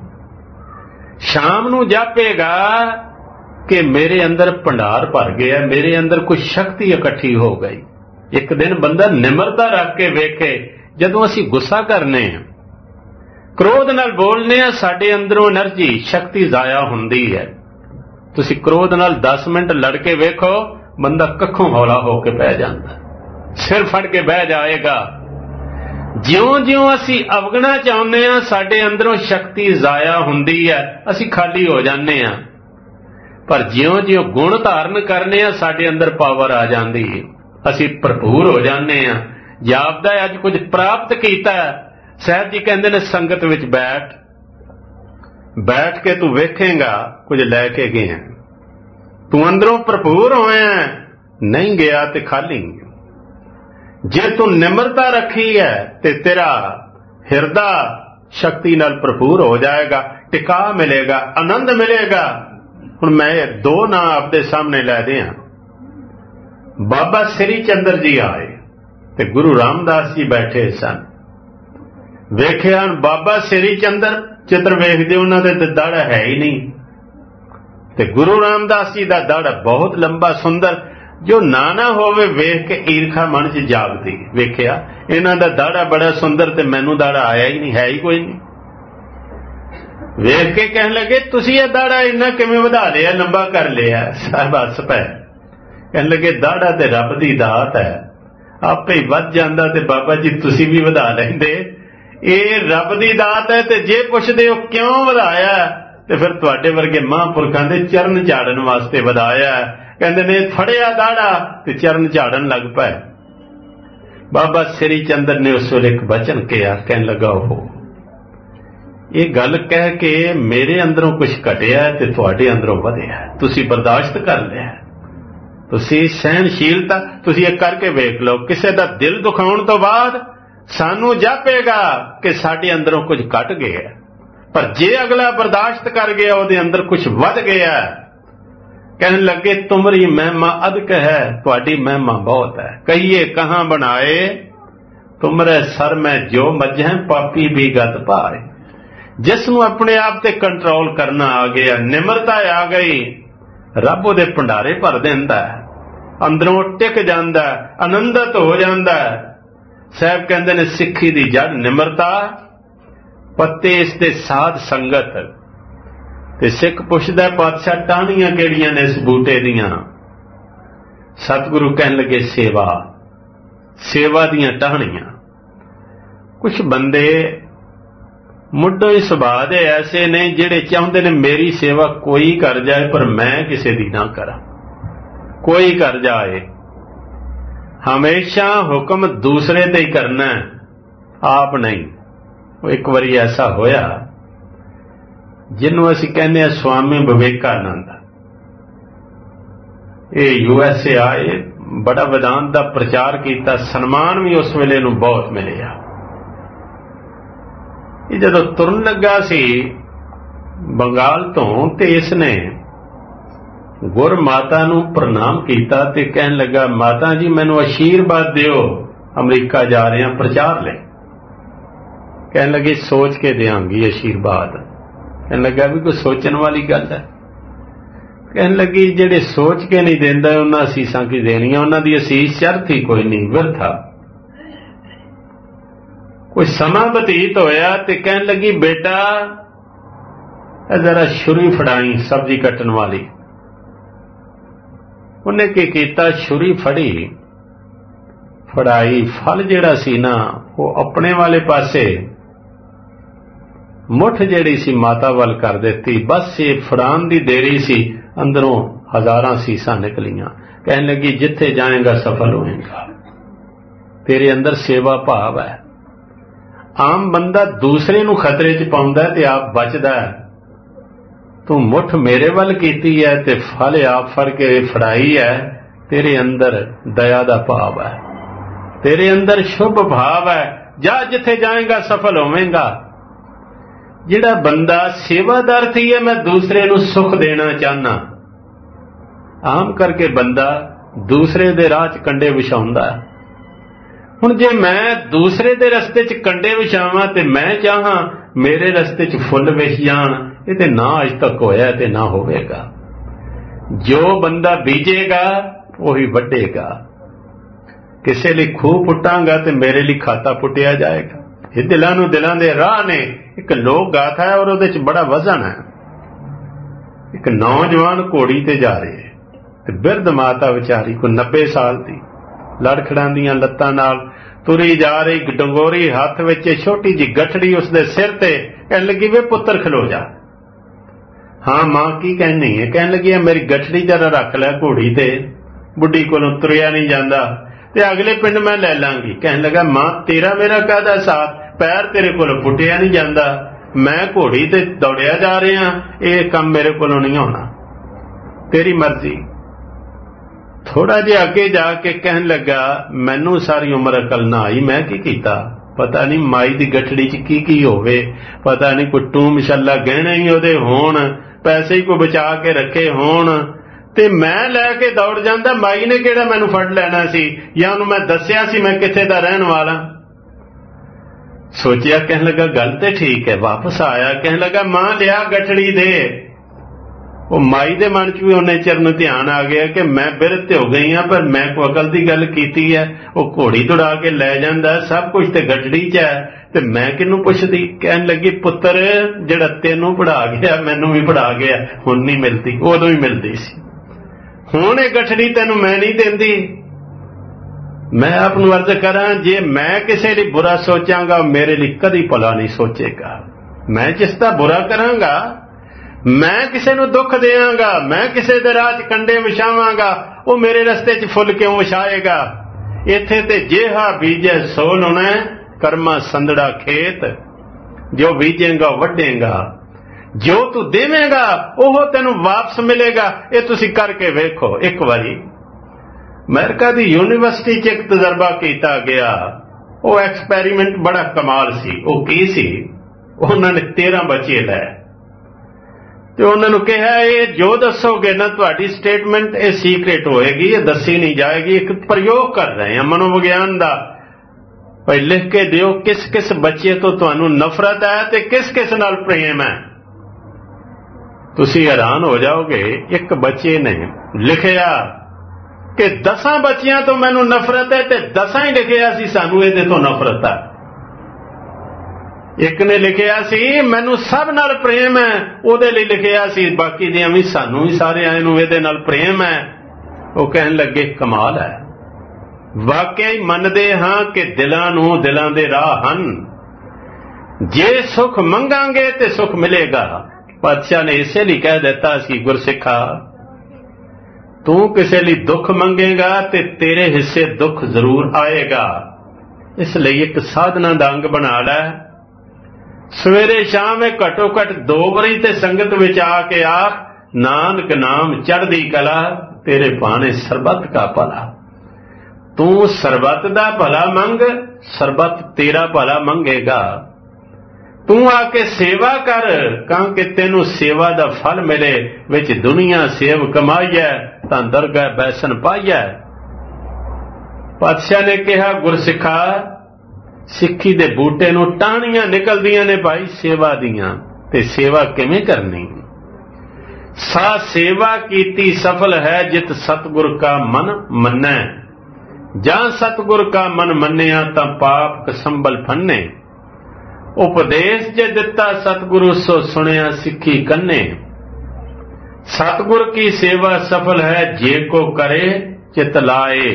[SPEAKER 1] ਸ਼ਾਮ ਨੂੰ ਜਾਪੇਗਾ ਕਿ ਮੇਰੇ ਅੰਦਰ ਭੰਡਾਰ ਭਰ ਗਿਆ, ਮੇਰੇ ਅੰਦਰ ਕੋਈ ਸ਼ਕਤੀ ਇਕੱਠੀ ਹੋ ਗਈ। ਇੱਕ ਦਿਨ ਬੰਦਾ ਨਿਮਰਤਾ ਰੱਖ ਕੇ ਵੇਖੇ, ਜਦੋਂ ਅਸੀਂ ਗੁੱਸਾ ਕਰਨੇ ਆ, ਕ੍ਰੋਧ ਨਾਲ ਬੋਲਨੇ ਆ, ਸਾਡੇ ਅੰਦਰੋਂ એનર્ਜੀ, ਸ਼ਕਤੀ ਜ਼ਾਇਆ ਹੁੰਦੀ ਹੈ। ਤੁਸੀਂ ਕ੍ਰੋਧ ਨਾਲ ਦਸ ਮਿੰਟ ਲੜ ਕੇ ਵੇਖੋ, ਬੰਦਾ ਕੱਖੋਂ ਹੌਲਾ ਹੋ ਕੇ ਬਹਿ ਜਾਂਦਾ, ਸਿਰ ਫੜ ਕੇ ਬਹਿ ਜਾਏਗਾ। ਜਿਉਂ-ਜਿਉਂ ਅਸੀਂ ਅਵਗਣਾ ਚਾਹੁੰਦੇ ਹਾਂ, ਸਾਡੇ ਅੰਦਰੋਂ ਸ਼ਕਤੀ ਜ਼ਾਇਆ ਹੁੰਦੀ ਹੈ, ਅਸੀਂ ਖਾਲੀ ਹੋ ਜਾਂਦੇ ਹਾਂ। ਪਰ ਜਿਉਂ-ਜਿਉਂ ਗੁਣ ਧਾਰਨ ਕਰਨੇ ਆ, ਸਾਡੇ ਅੰਦਰ ਪਾਵਰ ਆ ਜਾਂਦੀ ਹੈ, ਅਸੀਂ ਭਰਪੂਰ ਹੋ ਜਾਂਦੇ ਹਾਂ। ਜਾਪਦਾ ਅੱਜ ਕੁਝ ਪ੍ਰਾਪਤ ਕੀਤਾ। ਸਾਹਿਬ ਜੀ ਕਹਿੰਦੇ ਨੇ, ਸੰਗਤ ਵਿੱਚ ਬੈਠ ਬੈਠ ਕੇ ਤੂੰ ਵੇਖੇਂਗਾ ਕੁਝ ਲੈ ਕੇ ਗਿਆ, ਤੂੰ ਅੰਦਰੋਂ ਭਰਪੂਰ ਹੋਇਆ, ਨਹੀਂ ਗਿਆ ਤੇ ਖਾਲੀ। ਜੇ ਤੂੰ ਨਿਮਰਤਾ ਰੱਖੀ ਹੈ ਤੇ ਤੇਰਾ ਹਿਰਦਾ ਸ਼ਕਤੀ ਨਾਲ ਭਰਪੂਰ ਹੋ ਜਾਏਗਾ, ਟਿਕਾ ਮਿਲੇਗਾ, ਆਨੰਦ ਮਿਲੇਗਾ। ਹੁਣ ਮੈਂ ਦੋ ਨਾਂ ਆਪਦੇ ਸਾਹਮਣੇ ਲੈ ਦਿਆਂ। ਬਾਬਾ ਸ੍ਰੀ ਚੰਦਰ ਜੀ ਆਏ ਤੇ ਗੁਰੂ ਰਾਮਦਾਸ ਜੀ ਬੈਠੇ ਸਨ। ਵੇਖਿਆ ਬਾਬਾ ਸ੍ਰੀ ਚੰਦਰ, ਚਿੱਤਰ ਵੇਖਦੇ ਉਹਨਾਂ ਦੇ ਤੇ ਦਾੜਾ ਹੈ ਹੀ ਨਹੀਂ, ਤੇ ਗੁਰੂ ਰਾਮਦਾਸ ਜੀ ਦਾ ਦਾੜਾ ਬਹੁਤ ਲੰਬਾ ਸੁੰਦਰ, ਜੋ ਨਾ ਨਾ ਹੋਵੇ ਵੇਖ ਕੇ ਈਰਖਾ ਮਨ 'ਚ ਜਾਗਦੀ। ਵੇਖਿਆ ਇਹਨਾਂ ਦਾ ਦਾੜਾ ਬੜਾ ਸੁੰਦਰ ਤੇ ਮੈਨੂੰ ਦਾੜਾ ਆਇਆ ਹੀ ਨਹੀਂ, ਹੈ ਹੀ ਕੋਈ ਨਹੀਂ। ਵੇਖ ਕੇ ਕਹਿਣ ਲੱਗੇ, ਤੁਸੀਂ ਇਹ ਦਾੜਾ ਇੰਨਾ ਕਿਵੇਂ ਵਧਾ ਲਿਆ, ਲੰਬਾ ਕਰ ਲਿਆ? ਸਾਹਿਬ ਹੱਸ ਪਏ, ਕਹਿਣ ਲੱਗੇ, ਦਾੜਾ ਤੇ ਰੱਬ ਦੀ ਦਾਤ ਹੈ, ਆਪੇ ਹੀ ਵੱਧ ਜਾਂਦਾ ਤੇ ਬਾਬਾ ਜੀ ਤੁਸੀਂ ਵੀ ਵਧਾ ਲੈਂਦੇ। ਇਹ ਰੱਬ ਦੀ ਦਾਤ ਹੈ, ਤੇ ਜੇ ਪੁੱਛਦੇ ਹੋ ਕਿਉਂ ਵਧਾਇਆ, ਤੇ ਫਿਰ ਤੁਹਾਡੇ ਵਰਗੇ ਮਹਾਂਪੁਰਖਾਂ ਦੇ ਚਰਨ ਝਾੜਨ ਵਾਸਤੇ ਵਧਾਇਆ। ਕਹਿੰਦੇ ਨੇ ਫੜਿਆ ਦਾੜਾ ਤੇ ਚਰਨ ਝਾੜਨ ਲੱਗ ਪਏ। ਬਾਬਾ ਸ੍ਰੀ ਚੰਦਰ ਨੇ ਉਸ ਵੇਲੇ ਇੱਕ ਬਚਨ ਕਿਹਾ, ਕਹਿਣ ਲੱਗਾ, ਉਹ ਇਹ ਗੱਲ ਕਹਿ ਕੇ ਮੇਰੇ ਅੰਦਰੋਂ ਕੁਝ ਘਟਿਆ ਤੇ ਤੁਹਾਡੇ ਅੰਦਰੋਂ ਵਧਿਆ, ਤੁਸੀਂ ਬਰਦਾਸ਼ਤ ਕਰ ਲਿਆ, ਤੁਸੀਂ ਸਹਿਣਸ਼ੀਲਤਾ, ਤੁਸੀਂ ਇਹ ਕਰਕੇ ਵੇਖ ਲਓ। ਕਿਸੇ ਦਾ ਦਿਲ ਦੁਖਾਉਣ ਤੋਂ ਬਾਅਦ ਸਾਨੂੰ ਜਾਪੇਗਾ ਕਿ ਸਾਡੇ ਅੰਦਰੋਂ ਕੁਝ ਘਟ ਗਿਆ, ਪਰ ਜੇ ਅਗਲਾ ਬਰਦਾਸ਼ਤ ਕਰ ਗਿਆ, ਉਹਦੇ ਅੰਦਰ ਕੁਝ ਵੱਧ ਗਿਆ। ਕਹਿਣ ਲੱਗੇ, ਤੁਮਰੀ ਮਹਿਮਾ ਅਧਿਕ ਹੈ, ਤੁਹਾਡੀ ਮਹਿਮਾ ਬਹੁਤ ਹੈ। ਕਹੀਏ ਕਹਾਂ ਬਣਾਏ, ਤੁਮਰੇ ਸਰ ਮੈਂ ਜੋ ਮੱਝੈਂ, ਪਾਪੀ ਵੀ ਗਤ ਪਾਏ। ਜਿਸ ਨੂੰ ਆਪਣੇ ਆਪ ਤੇ ਕੰਟਰੋਲ ਕਰਨਾ ਆ ਗਿਆ, ਨਿਮਰਤਾ ਆ ਗਈ, ਰੱਬ ਉਹਦੇ ਭੰਡਾਰੇ ਭਰ ਦਿੰਦਾ, ਅੰਦਰੋਂ ਟਿਕ ਜਾਂਦਾ, ਆਨੰਦਿਤ ਹੋ ਜਾਂਦਾ। ਸਾਹਿਬ ਕਹਿੰਦੇ ਨੇ, ਸਿੱਖੀ ਦੀ ਜੜ ਨਿਮਰਤਾ, ਪੱਤੇ ਇਸ ਦੇ ਸਾਧ ਸੰਗਤ। ਤੇ ਸਿੱਖ ਪੁੱਛਦਾ, ਪਾਤਸ਼ਾਹ ਟਾਹਣੀਆਂ ਕਿਹੜੀਆਂ ਨੇ ਇਸ ਬੂਟੇ ਦੀਆਂ? ਸਤਿਗੁਰੂ ਕਹਿਣ ਲੱਗੇ, ਸੇਵਾ, ਸੇਵਾ ਦੀਆਂ ਟਾਹਣੀਆਂ। ਕੁਝ ਬੰਦੇ ਮੁੱਢੋਂ ਹੀ ਸੁਭਾਅ ਦੇ ਐਸੇ ਨੇ ਜਿਹੜੇ ਚਾਹੁੰਦੇ ਨੇ ਮੇਰੀ ਸੇਵਾ ਕੋਈ ਕਰ ਜਾਏ, ਪਰ ਮੈਂ ਕਿਸੇ ਦੀ ਨਾ ਕਰਾਂ, ਕੋਈ ਕਰ ਜਾਏ। ਹਮੇਸ਼ਾ ਹੁਕਮ ਦੂਸਰੇ ਤੇ ਹੀ ਕਰਨਾ, ਆਪ ਨਹੀਂ। ਉਹ ਇੱਕ ਵਾਰੀ ਐਸਾ ਹੋਇਆ, ਜਿਹਨੂੰ ਅਸੀਂ ਕਹਿੰਦੇ ਹਾਂ ਸਵਾਮੀ ਵਿਵੇਕਾਨੰਦ, ਇਹ ਯੂ ਐਸ ਏ ਆਏ, ਬੜਾ ਵਿਦਾਂਤ ਦਾ ਪ੍ਰਚਾਰ ਕੀਤਾ, ਸਨਮਾਨ ਵੀ ਉਸ ਵੇਲੇ ਨੂੰ ਬਹੁਤ ਮਿਲਿਆ। ਇਹ ਜਦੋਂ ਤੁਰਨ ਲੱਗਾ ਸੀ ਬੰਗਾਲ ਤੋਂ, ਤੇ ਇਸ ਨੇ ਗੁਰ ਮਾਤਾ ਨੂੰ ਪ੍ਰਣਾਮ ਕੀਤਾ ਤੇ ਕਹਿਣ ਲੱਗਾ, ਮਾਤਾ ਜੀ ਮੈਨੂੰ ਅਸ਼ੀਰਵਾਦ ਦਿਓ, ਅਮਰੀਕਾ ਜਾ ਰਹੇ ਹਾਂ ਪ੍ਰਚਾਰ ਲਈ। ਕਹਿਣ ਲੱਗੇ, ਸੋਚ ਕੇ ਦਿਆਂਗੀ ਅਸ਼ੀਰਵਾਦ। ਕਹਿਣ ਲੱਗਾ, ਵੀ ਕੋਈ ਸੋਚਣ ਵਾਲੀ ਗੱਲ ਹੈ? ਕਹਿਣ ਲੱਗੀ, ਜਿਹੜੇ ਸੋਚ ਕੇ ਨਹੀਂ ਦਿੰਦਾ ਉਹਨਾਂ ਅਸੀਸਾਂ ਕੀ ਦੇਣੀਆਂ, ਉਹਨਾਂ ਦੀ ਅਸੀਸ ਸ਼ਰਤ ਹੀ ਕੋਈ ਨਹੀਂ, ਵਿਰਥਾ। ਕੋਈ ਸਮਾਂ ਬਤੀਤ ਹੋਇਆ ਤੇ ਕਹਿਣ ਲੱਗੀ, ਬੇਟਾ ਜ਼ਰਾ ਛੁਰੀ ਫੜਾਈ, ਸਬਜ਼ੀ ਕੱਟਣ ਵਾਲੀ। ਉਹਨੇ ਕੀ ਕੀਤਾ, ਛੁਰੀ ਫੜੀ, ਫੜਾਈ, ਫਲ ਜਿਹੜਾ ਸੀ ਨਾ ਉਹ ਆਪਣੇ ਵਾਲੇ ਪਾਸੇ ਮੁੱਠ ਜਿਹੜੀ ਸੀ ਮਾਤਾ ਵੱਲ ਕਰ ਦਿੱਤੀ। ਬਸ ਇਹ ਫੜਾਉਣ ਦੀ ਦੇਰੀ ਸੀ, ਅੰਦਰੋਂ ਹਜ਼ਾਰਾਂ ਸੀਸਾਂ ਨਿਕਲੀਆਂ। ਕਹਿਣ ਲੱਗੀ ਜਿੱਥੇ ਜਾਏਗਾ ਸਫਲ ਹੋਏਗਾ। ਤੇਰੇ ਅੰਦਰ ਸੇਵਾ ਭਾਵ ਹੈ। ਆਮ ਬੰਦਾ ਦੂਸਰੇ ਨੂੰ ਖਤਰੇ 'ਚ ਪਾਉਂਦਾ ਤੇ ਆਪ ਬਚਦਾ ਹੈ। ਤੂੰ ਮੁੱਠ ਮੇਰੇ ਵੱਲ ਕੀਤੀ ਹੈ ਤੇ ਫਲ ਆਪ ਫੜ ਕੇ ਫੜਾਈ ਹੈ। ਤੇਰੇ ਅੰਦਰ ਦਇਆ ਦਾ ਭਾਵ ਹੈ, ਤੇਰੇ ਅੰਦਰ ਸ਼ੁਭ ਭਾਵ ਹੈ। ਜਾ ਜਿੱਥੇ ਜਾਏਗਾ ਸਫਲ ਹੋਵੇਂਗਾ। ਜਿਹੜਾ ਬੰਦਾ ਸੇਵਾਦਾਰ ਥੀ ਹੈ, ਮੈਂ ਦੂਸਰੇ ਨੂੰ ਸੁੱਖ ਦੇਣਾ ਚਾਹੁੰਦਾ। ਆਮ ਕਰਕੇ ਬੰਦਾ ਦੂਸਰੇ ਦੇ ਰਾਹ 'ਚ ਕੰਡੇ ਵਿਛਾਉਂਦਾ। ਹੁਣ ਜੇ ਮੈਂ ਦੂਸਰੇ ਦੇ ਰਸਤੇ 'ਚ ਕੰਡੇ ਵਿਛਾਵਾਂ ਤੇ ਮੈਂ ਚਾਹਾਂ ਮੇਰੇ ਰਸਤੇ 'ਚ ਫੁੱਲ ਵਿਛ ਜਾਣ, ਇਹ ਤੇ ਨਾ ਅੱਜ ਤੱਕ ਹੋਇਆ ਤੇ ਨਾ ਹੋਵੇਗਾ। ਜੋ ਬੰਦਾ ਬੀਜੇਗਾ ਉਹੀ ਵੱਢੇਗਾ। ਕਿਸੇ ਲਈ ਖੂਹ ਪੁੱਟਾਂਗਾ ਤੇ ਮੇਰੇ ਲਈ ਖਾਤਾ ਪੁੱਟਿਆ ਜਾਏਗਾ। ਇਹ ਦਿਲਾਂ ਨੂੰ ਦਿਲਾਂ ਦੇ ਰਾਹ ਨੇ। ਇੱਕ ਲੋਕ ਗਾਥਾ ਹੈ ਔਰ ਉਹਦੇ 'ਚ ਬੜਾ ਵਜ਼ਨ ਹੈ। ਇੱਕ ਨੌਜਵਾਨ ਘੋੜੀ ਤੇ ਜਾ ਰਹੇ ਤੇ ਬਿਰਧ ਮਾਤਾ ਵਿਚਾਰੀ ਕੋਈ ਨੱਬੇ ਸਾਲ ਦੀ, ਲੜਖੜਾਂਦੀਆਂ ਲੱਤਾਂ ਨਾਲ ਤੁਰੀ ਜਾ ਰਹੀ, ਡੰਗੋਰੀ ਹੱਥ ਵਿੱਚ ਛੋਟੀ ਜਿਹੀ ਗਠੜੀ ਉਸਦੇ ਸਿਰ ਤੇ। ਕਹਿਣ ਲੱਗੀ ਵੇ ਪੁੱਤਰ ਖਲੋ ਜਾ। ਹਾਂ ਮਾਂ ਕੀ ਕਹਿਣੀ ਹੈ? ਕਹਿਣ ਲੱਗੀ ਮੇਰੀ ਗਠੜੀ ਜਰਾ ਰੱਖ ਲੈ ਘੋੜੀ ਤੇ, ਬੁੱਢੀ ਕੋਲੋਂ ਤੁਰਿਆ ਨਹੀਂ ਜਾਂਦਾ ਤੇ ਅਗਲੇ ਪਿੰਡ ਮੈਂ ਲੈ ਲਾਂਗੀ। ਕਹਿਣ ਲੱਗਾ ਮਾਂ ਤੇਰਾ ਮੇਰਾ ਕਾਹਦਾ ਸਾਥ, ਪੈਰ ਤੇਰੇ ਕੋਲੋਂ ਪੁੱਟਿਆ ਨਹੀਂ ਜਾਂਦਾ, ਮੈਂ ਘੋੜੀ ਤੇ ਦੌੜਿਆ ਜਾ ਰਿਹਾ, ਇਹ ਕੰਮ ਮੇਰੇ ਕੋਲੋਂ ਨਹੀਂ ਹੋਣਾ, ਤੇਰੀ ਮਰਜ਼ੀ। ਥੋੜਾ ਜਿਹਾ ਅੱਗੇ ਜਾ ਕੇ ਕਹਿਣ ਲੱਗਾ ਮੈਨੂੰ ਸਾਰੀ ਉਮਰ ਅਕਲ ਨਾ ਆਈ, ਮੈਂ ਕੀ ਕੀਤਾ? ਪਤਾ ਨਹੀਂ ਮਾਈ ਦੀ ਗਠੜੀ 'ਚ ਕੀ ਕੀ ਹੋਵੇ, ਪਤਾ ਨਹੀਂ ਕੋਈ ਟੂਮ ਮਸ਼ੱਲਾ ਗਹਿਣੇ ਹੀ ਉਹਦੇ ਹੋਣ, ਪੈਸੇ ਹੀ ਕੋਈ ਬਚਾ ਕੇ ਰੱਖੇ ਹੋਣ, ਤੇ ਮੈਂ ਲੈ ਕੇ ਦੌੜ ਜਾਂਦਾ। ਮਾਈ ਨੇ ਕਿਹੜਾ ਮੈਨੂੰ ਫੜ ਲੈਣਾ ਸੀ, ਜਾਂ ਉਹਨੂੰ ਮੈਂ ਦੱਸਿਆ ਸੀ ਮੈਂ ਕਿੱਥੇ ਦਾ ਰਹਿਣ ਵਾਲਾ। ਸੋਚਿਆ, ਕਹਿਣ ਲੱਗਾ ਗੱਲ ਤੇ ਠੀਕ ਹੈ। ਵਾਪਸ ਆਇਆ, ਕਹਿਣ ਲੱਗਾ ਮਾਂ ਲਿਆ ਗਠੜੀ ਦੇ। ਉਹ ਮਾਈ ਦੇ ਮਨ 'ਚ ਵੀ ਉਹਨੇ ਚਿਰ ਨੂੰ ਧਿਆਨ ਆ ਗਿਆ ਕਿ ਮੈਂ ਬਿਰਧ ਤੇ ਹੋ ਗਈ ਹਾਂ, ਪਰ ਮੈਂ ਕੋਈ ਅਕਲ ਦੀ ਗੱਲ ਕੀਤੀ ਹੈ। ਉਹ ਘੋੜੀ ਦੌੜਾ ਕੇ ਲੈ ਜਾਂਦਾ, ਸਭ ਕੁਝ ਤੇ ਗਠੜੀ 'ਚ ਹੈ, ਤੇ ਮੈਂ ਕਿਹਨੂੰ ਪੁੱਛਦੀ? ਕਹਿਣ ਲੱਗੀ ਪੁੱਤਰ ਜਿਹੜਾ ਤੈਨੂੰ ਪੜਾ ਗਿਆ ਮੈਨੂੰ ਵੀ ਪੜਾ ਗਿਆ, ਹੁਣ ਨਹੀਂ ਮਿਲਦੀ, ਉਦੋਂ ਹੀ ਮਿਲਦੀ ਸੀ। ਹੁਣ ਇਹ ਗਠੜੀ ਤੈਨੂੰ ਮੈਂ ਨਹੀਂ ਦਿੰਦੀ। ਮੈਂ ਆਪ ਨੂੰ ਅਰਜ਼ ਕਰਾਂ, ਜੇ ਮੈਂ ਕਿਸੇ ਲਈ ਬੁਰਾ ਸੋਚਾਂਗਾ ਮੇਰੇ ਲਈ ਕਦੀ ਭਲਾ ਨਹੀਂ ਸੋਚੇਗਾ। ਮੈਂ ਜਿਸ ਦਾ ਬੁਰਾ ਕਰਾਂਗਾ, ਮੈਂ ਕਿਸੇ ਨੂੰ ਦੁੱਖ ਦੇਵਾਂਗਾ, ਮੈਂ ਕਿਸੇ ਦੇ ਰਾਹ 'ਚ ਕੰਡੇ ਵਿਛਾਵਾਂਗਾ, ਉਹ ਮੇਰੇ ਰਸਤੇ 'ਚ ਫੁੱਲ ਕਿਉਂ ਵਿਛਾਏਗਾ? ਇੱਥੇ ਤੇ ਜਿਹਾ ਬੀਜੇ ਸੋ ਲਾਉਣਾ, ਕਰਮਾ ਸੰਦੜਾ ਖੇਤ, ਜੋ ਬੀਜੇਗਾ ਵੱਢੇਗਾ, ਜੋ ਤੂੰ ਦੇਵੇਂਗਾ ਉਹ ਤੈਨੂੰ ਵਾਪਸ ਮਿਲੇਗਾ। ਇਹ ਤੁਸੀਂ ਕਰਕੇ ਵੇਖੋ ਇੱਕ ਵਾਰੀ। ਅਮਰੀਕਾ ਦੀ ਯੂਨੀਵਰਸਿਟੀ 'ਚ ਇੱਕ ਤਜਰਬਾ ਕੀਤਾ ਗਿਆ। ਉਹ ਐਕਸਪੈਰੀਮੈਂਟ ਬੜਾ ਕਮਾਲ ਸੀ। ਉਹ ਕੀ ਸੀ, ਉਹਨਾਂ ਨੇ ਤੇਰਾਂ ਬੱਚੇ ਲਏ ਤੇ ਉਹਨਾਂ ਨੂੰ ਕਿਹਾ ਇਹ ਜੋ ਦੱਸੋਗੇ ਨਾ ਤੁਹਾਡੀ ਸਟੇਟਮੈਂਟ ਇਹ ਸੀਕ੍ਰੇਟ ਹੋਏਗੀ, ਇਹ ਦੱਸੀ ਨਹੀਂ ਜਾਏਗੀ। ਇੱਕ ਪ੍ਰਯੋਗ ਕਰ ਰਹੇ ਹਾਂ ਮਨੋਵਿਗਿਆਨ ਦਾ, ਭਾਈ ਲਿਖ ਕੇ ਦਿਓ ਕਿਸ ਕਿਸ ਬੱਚੇ ਤੋਂ ਤੁਹਾਨੂੰ ਨਫ਼ਰਤ ਹੈ ਤੇ ਕਿਸ ਕਿਸ ਨਾਲ ਪ੍ਰੇਮ ਹੈ। ਤੁਸੀਂ ਹੈਰਾਨ ਹੋ ਜਾਓਗੇ। ਇੱਕ ਬੱਚੇ ਨੇ ਲਿਖਿਆ ਕਿ ਦਸਾਂ ਬੱਚਿਆਂ ਤੋਂ ਮੈਨੂੰ ਨਫ਼ਰਤ ਹੈ ਤੇ ਦਸਾਂ ਹੀ ਲਿਖਿਆ ਸੀ ਸਾਨੂੰ ਇਹਦੇ ਤੋਂ ਨਫ਼ਰਤ ਹੈ। ਇੱਕ ਨੇ ਲਿਖਿਆ ਸੀ ਮੈਨੂੰ ਸਭ ਨਾਲ ਪ੍ਰੇਮ ਹੈ, ਉਹਦੇ ਲਈ ਲਿਖਿਆ ਸੀ ਬਾਕੀ ਦੀਆਂ ਵੀ ਸਾਨੂੰ ਵੀ ਸਾਰਿਆਂ ਨੂੰ ਇਹਦੇ ਨਾਲ ਪ੍ਰੇਮ ਹੈ। ਉਹ ਕਹਿਣ ਲੱਗੇ ਕਮਾਲ ਹੈ, ਵਾਕਿਆ ਹੀ ਮੰਨਦੇ ਹਾਂ ਕਿ ਦਿਲਾਂ ਨੂੰ ਦਿਲਾਂ ਦੇ ਰਾਹ ਹਨ। ਜੇ ਸੁੱਖ ਮੰਗਾਂਗੇ ਤੇ ਸੁੱਖ ਮਿਲੇਗਾ। ਪਾਤਸ਼ਾਹ ਨੇ ਇਸੇ ਲਈ ਕਹਿ ਦਿੱਤਾ ਸੀ ਗੁਰਸਿੱਖਾ ਤੂੰ ਕਿਸੇ ਲਈ ਦੁੱਖ ਮੰਗੇਗਾ ਤੇ ਤੇਰੇ ਹਿੱਸੇ ਦੁੱਖ ਜ਼ਰੂਰ ਆਏਗਾ। ਇਸ ਲਈ ਇੱਕ ਸਾਧਨਾ ਦਾ ਅੰਗ ਬਣਾ ਲੈ। ਸਵੇਰੇ ਸ਼ਾਮ ਇਹ ਘੱਟੋ ਘੱਟ ਦੋ ਵਾਰੀ ਤੇ ਸੰਗਤ ਵਿੱਚ ਆ ਕੇ ਆਖ ਨਾਨਕ ਨਾਮ ਚੜ੍ਹਦੀ ਕਲਾ, ਤੇਰੇ ਭਾਣੇ ਸਰਬੱਤ ਕਾ ਭਲਾ। ਤੂੰ ਸਰਬੱਤ ਦਾ ਭਲਾ ਮੰਗ, ਸਰਬੱਤ ਤੇਰਾ ਭਲਾ ਮੰਗੇਗਾ। ਤੂੰ ਆ ਕੇ ਸੇਵਾ ਕਰ ਕਾਂ ਕਿ ਤੈਨੂੰ ਸੇਵਾ ਦਾ ਫਲ ਮਿਲੇ। ਵਿੱਚ ਦੁਨੀਆ ਸੇਵ ਕਮਾਈਐ ਤਾਂ ਦਰਗਾਹ ਬੈਸਨ ਪਾਈਐ। ਪਾਤਸ਼ਾਹ ਨੇ ਕਿਹਾ ਗੁਰਸਿੱਖਾ ਸਿੱਖੀ ਦੇ ਬੂਟੇ ਨੂੰ ਟਾਹਣੀਆਂ ਨਿਕਲਦੀਆਂ ਨੇ ਭਾਈ ਸੇਵਾ ਦੀਆਂ, ਤੇ ਸੇਵਾ ਕਿਵੇਂ ਕਰਨੀ? ਸਾ ਸੇਵਾ ਕੀਤੀ ਸਫਲ ਹੈ ਜਿਤ ਸਤਿਗੁਰ ਕਾ ਮਨ ਮੰਨੈ। ਜਾਂ ਸਤਿਗੁਰ ਕਾ ਮਨ ਮੰਨਿਆ ਤਾਂ ਪਾਪ ਕਸੰਬਲ ਫੰਨੇ। ਉਪਦੇਸ਼ ਜੇ ਦਿੱਤਾ ਸਤਿਗੁਰੂ ਸੋ ਸੁਣਿਆ ਸਿੱਖੀ ਕੰਨੇ। ਸਤਿਗੁਰ ਕੀ ਸੇਵਾ ਸਫਲ ਹੈ ਜੇ ਕੋ ਕਰੇ ਚਿਤ ਲਾਏ।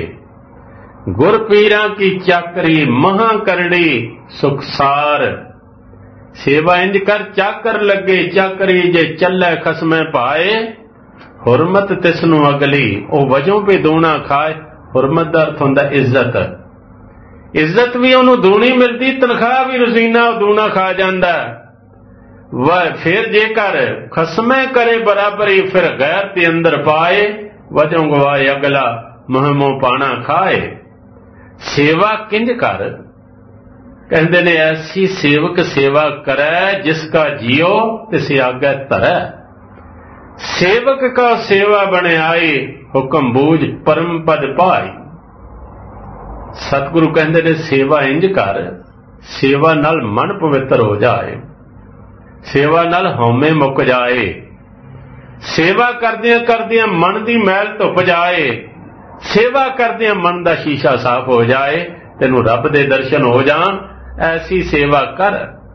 [SPEAKER 1] ਗੁਰ ਪੀਰਾਂ ਕੀ ਚਾਕਰੀ ਮਹਾ ਕਰੜੀ ਸੁਖਸਾਰ। सेवा इंज कर चाकर लगे चाकरी जे चलै खसमै पाए हुरमत तिसनू अगली ओ वजों पे दूना खाए। हुरमत दा अर्थ हुंदा इज्जत। इज्जत भी उन्होंने दूनी मिलती, तनख्वाह भी रोजीना दूना खा जाता। वह फिर जेकर खसमै करे बराबरी फिर गैर ते अंदर पाए वजों गवाए अगला मुहमों पाना खाए। सेवा किंज कर कहते ने ऐसी सेवक सेवा करे जिसका जियो तिसे आगे धरै। सेवक का सेवा बने आई हुक्म बूझ परम पद पाई। सतगुरु कहते ने सेवा इंज कर सेवा नाल मन पवित्र हो जाए, सेवा नाल हौमे मुक जाए, सेवा करदियां करदियां मन दी मैल धुप जाए, सेवा करदियां मन दा शीशा साफ हो जाए, तेनू रब दे दर्शन हो जान। ऐसी सेवा कर।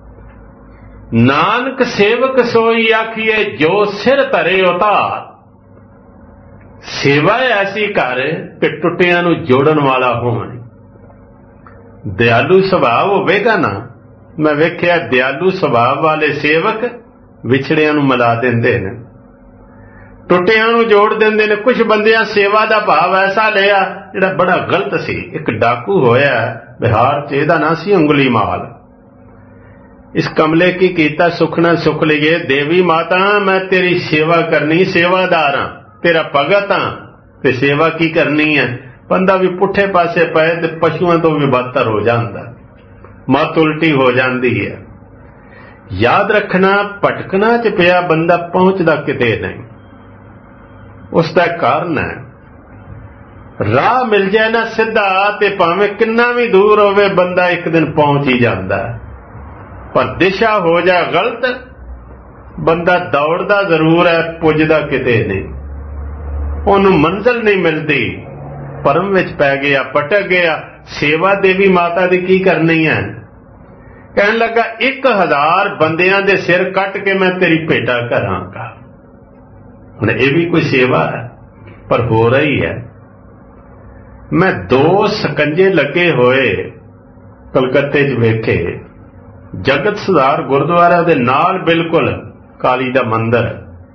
[SPEAKER 1] नानक सेवक सोई आखिए जो सिर धरे उतार। सेवा ऐसी कर कि टुटियां नू जोड़न वाला होवे। दयालु सुभाव होवेगा ना, मैं वेख्या दयालु सुभाव वाले सेवक विछड़ियां नू मिला देंदे ने, टुटियां नू जोड़ देंदे ने। कुछ बंदियां सेवा दा भाव ऐसा लिया जिहड़ा बड़ा गलत सी। एक डाकू होया बिहार च, इहदा नां सी अंगुली माल। इस कमले की कीता सुखना सुख लिए देवी माता मैं तेरी सेवा करनी, सेवादार हां, तेरा भगत हां ते सेवा की करनी है। बंदा भी पुठे पासे पए ते पशुआं तो भी बदतर हो जांदा, मत उल्टी हो जाती है। याद रखना भटकना च पिया बंदा पहुंचदा किते नहीं, उसका कारण है राह मिल जाए ना सीधा ते भावें किन्ना भी दूर होवे बंदा एक दिन पहुंच ही जाता है। पर दिशा हो जाए गलत बंदा दौड़दा जरूर है, पुजदा किते नहीं, उन्होंने मंजिल नहीं मिलती, परम विच पै गया, पटक गया। सेवा देवी माता दी की करनी है? कहन लगा एक हजार बंदियां दे सिर कट के मैं तेरी भेटा करांगा। हुण ये भी कोई सेवा है, पर हो रही है। मैं दो सकंजे लगे होए कलकत्ते च वेखे, जगत सुधार गुरुद्वारा दे नाल बिल्कुल काली दा मंदिर।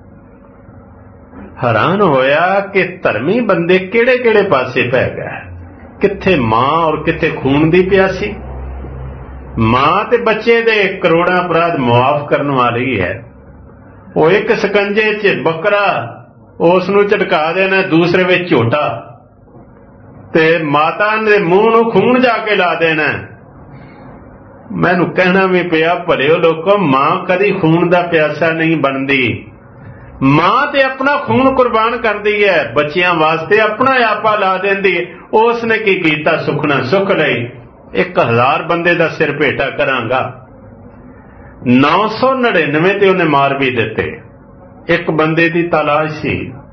[SPEAKER 1] हैरान होया कि धर्मी बंदे किहड़े किहड़े पासे पै गए, किथे मां और किथे खून दी प्यासी। मां ते बच्चे दे करोड़ां अपराध मुआफ करने वाली है। वो एक सकंजे च बकरा उस नूं झटका देना, दूसरे विच झोटा, ते माता ने मूंह नूं खून जाके ला देना। मैनू कहना भी पिया भलिओ लोको मां कदी खून दा प्यासा नहीं बनती। मां ते अपना खून कुर्बान करती है, बच्चियां वास्ते अपना आपा ला देंदी। उसने की कीता सुखना सुख लई एक हजार बंदे दा सिर भेटा करांगा। नौ सौ नड़िनवे ते उन्हें मार भी दिते। एक बंदे की तलाश सी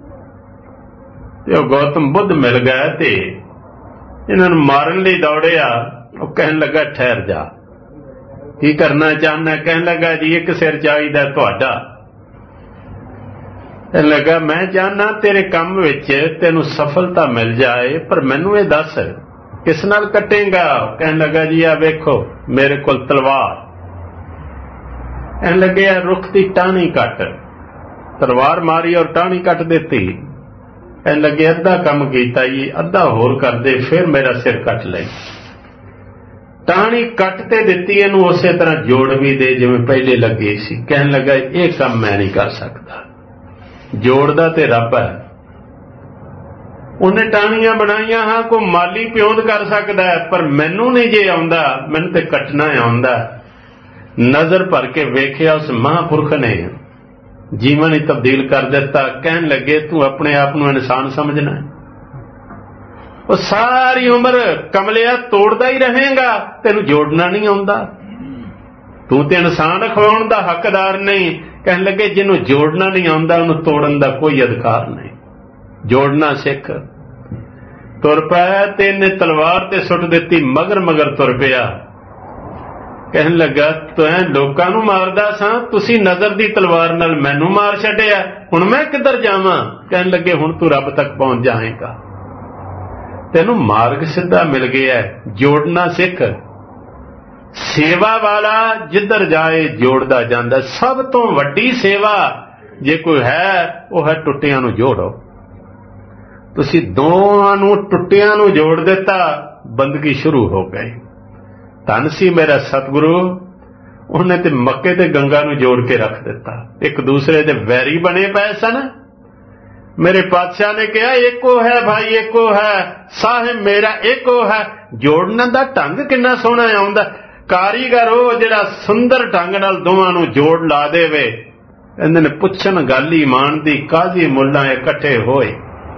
[SPEAKER 1] ते गौतम बुद्ध मिल गया ते इन्होंने मारन लई दौड़िया। वो कहन लगा ठहर जा, की करना चाहना? कहन लगा जी एक सिर चाहिदा तुहाडा। कहन लगा मैं चाहना तेरे काम विच तेनू सफलता मिल जाए, पर मैनू ये दस किस नाल कटेगा? कहन लगा जी आ वेखो मेरे कोल तलवार। कहन लगे रुख की टाणी कट। तलवार मारी और टाणी कट देती। कहन लगे अद्धा काम कीता जी, अद्धा होर कर दे फिर मेरा सिर कट ले। टाणी कट ते दिती, इनू उसे तरह जोड़ भी दे जिवें पहले लगी सी। कहन लगा ये काम मैं नहीं कर सकता, जोड़दा ते रब है। उन्हें टाणियां बनाईयां हाँ, कोई माली प्योंद कर सकता है, पर मैनू नहीं जे आउंदा, मैनू ते कटना आउंदा। नजर भर के वेख्या उस महापुरख ने जीवन ही तब्दील कर दिता। कहन लगे तू अपने आप को इंसान समझना, वो सारी उम्र कमलिया तोड़दा ही रहेगा, तेनू जोड़ना नहीं आउंदा, तू ते इंसान खवाउण दा हकदार नहीं। कहन लगे जिन्हों जोड़ना नहीं आउंदा उन्होंने तोड़न दा कोई अधिकार नहीं, जोड़ना सिख। तुर पाया ते इन्हें तलवार ते सुट दिती, मगर मगर तुर पिया। कहन लगा तैं लोकां नूं मारदा सां, तुसी नजर दी तलवार नाल मैनू मार छड्डिया, हुण मैं किधर जावां? कहन लगे हुण तू रब तक पहुंच जाएगा, तेनू मार्ग सीधा मिल गया है। जोड़ना सिख। सेवा वाला जिधर जाए जोड़दा जांदा। सब तो वड्डी सेवा जे कोई है वह है टुटियां नूं जोड़ो। तुसीं दोवां नूं टुटियां नूं जोड़ दिता, बंदगी शुरू हो गई। धन सी मेरा सतगुरु, उन्हें ते मक्के ते गंगा नूं जोड़ के रख दिता। एक दूसरे दे वैरी बने पए सन। मेरे पातशाह ने कहा एको है भाई, एको है साहिब मेरा, एको है। जोड़न दा ढंग किन्ना सोहना आउंदा। कारीगर वो जिहड़ा सुंदर ढंग नाल दोवां नूं जोड़ ला देवे। इन्हां ने पुछन गल ईमान दी, काजी मुल्ला इकट्ठे होए,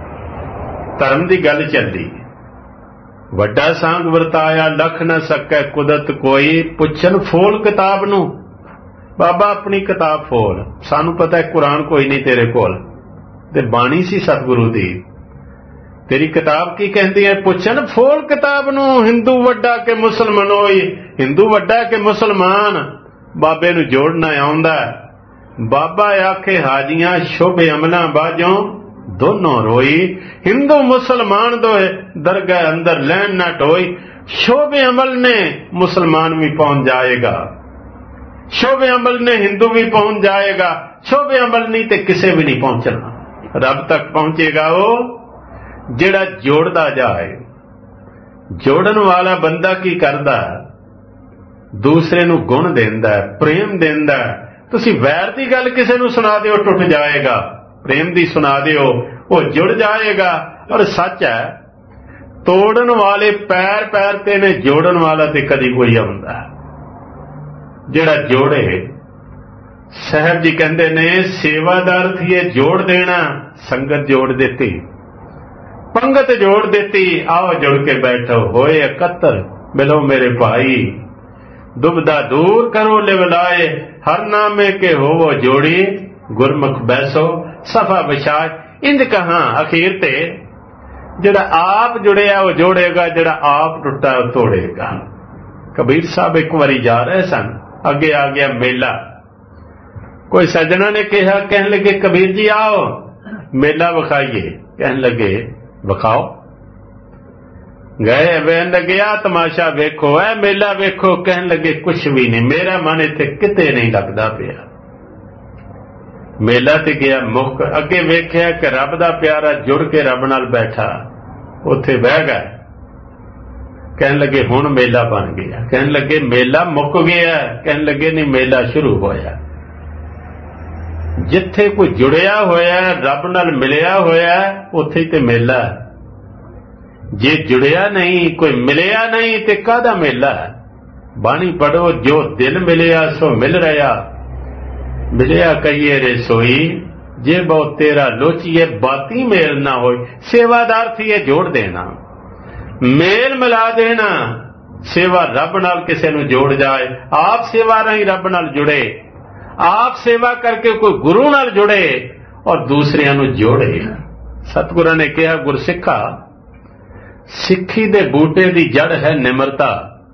[SPEAKER 1] धर्म दी गल चली। वड्डा सांग वरताया लख न सकै कुदरत कोई। पुछन फोल किताब नूं, बाबा अपनी किताब फोल, सानू पता है कुरान कोई नहीं तेरे कोल, ते बाणी सी सतगुरु दी, तेरी किताब की कहती है। पुछन फोल किताब नूं, हिंदू वड्डा के मुसलमान होई। हिंदू वड्डा के मुसलमान, बाबे नूं जोड़ना आउंदा। बाबा आखे हाजियां शुभ अमलां बाजों दोनों रोई। हिंदू मुसलमान दोए दरगाह अंदर लैन ना टोई। शुभ अमल ने मुसलमान भी पहुंच जाएगा, शुभ अमल ने हिंदू भी पहुंच जाएगा, शुभ अमल नहीं ते किसे भी नहीं पहुंचना। रब तक पहुंचेगा वो जिहड़ा जोड़दा जाए। जोड़न वाला बंदा की करदा, दूसरे नूं गुण देंदा, प्रेम देंदा। तुसीं वैर दी गल किसे नूं सुना दिओ टुट जाएगा, प्रेम दी सुना दिओ वो जुड़ जाएगा। और सच है, तोड़न वाले पैर पैर ते ने, जोड़न वाला ते कदी कोई आउंदा जिहड़ा जोड़े। साहब जी कहते ने सेवादार थी जोड़ देना, संगत जोड़ देती, पंगत जोड़ देती। आओ जुड़ के बैठो, होए इकत्तर मिलो मेरे भाई। दुबदा दूर करो लिवलाए, हर नामे के होवो जोड़ी। गुरमुख बैसो सफा विछाए। इंज कहा अखीर ते जिहड़ा आप जुड़िया वो जोड़ेगा, जिहड़ा आप टुटा वो तोड़ेगा। कबीर साहब एक बारी जा रहे सन, अगे आ गया मेला। कोई सज्जना ने कहा, कहने लगे कबीर जी आओ मेला विखाइए। कहने लगे विखाओ। गए वेन लगे आ तमाशा वेखो, है मेला वेखो। कहने लगे कुछ भी नहीं, मेरा मन इत्थे किते नहीं लगदा पिया। मेला ते गया मुख, अगे वेख्या कि रब दा प्यारा जुड़ के रब नाल बैठा, उत्थे बह गए। कहने लगे हुण मेला बन गया। कहने लगे मेला मुक गया। कहने लगे नहीं, मेला शुरू होया। जिथे कोई जुड़िया होया, रब नाल मिलिया होया, उत्थे ते मेला। जे जुड़िया नहीं, कोई मिलिया नहीं, ते काहदा मेला। बाणी पढ़ो, जो दिल मिलिया सो मिल रहा। मिलिया कहिए रे सोई, जे बहुत तेरा लोचिए बाती मेल ना होई। सेवादार थी ये जोड़ देना, मेल मिला देना। सेवा रब नाल किसे नूं जोड़ जाए, आप सेवा राही रब नाल जुड़े, आप सेवा करके कोई गुरु नाल जुड़े और दूसरियां नूं जोड़े। सतगुरां ने कहा, गुरसिखा सिੱਖੀ दे बूटे दी जड़ है निमरता।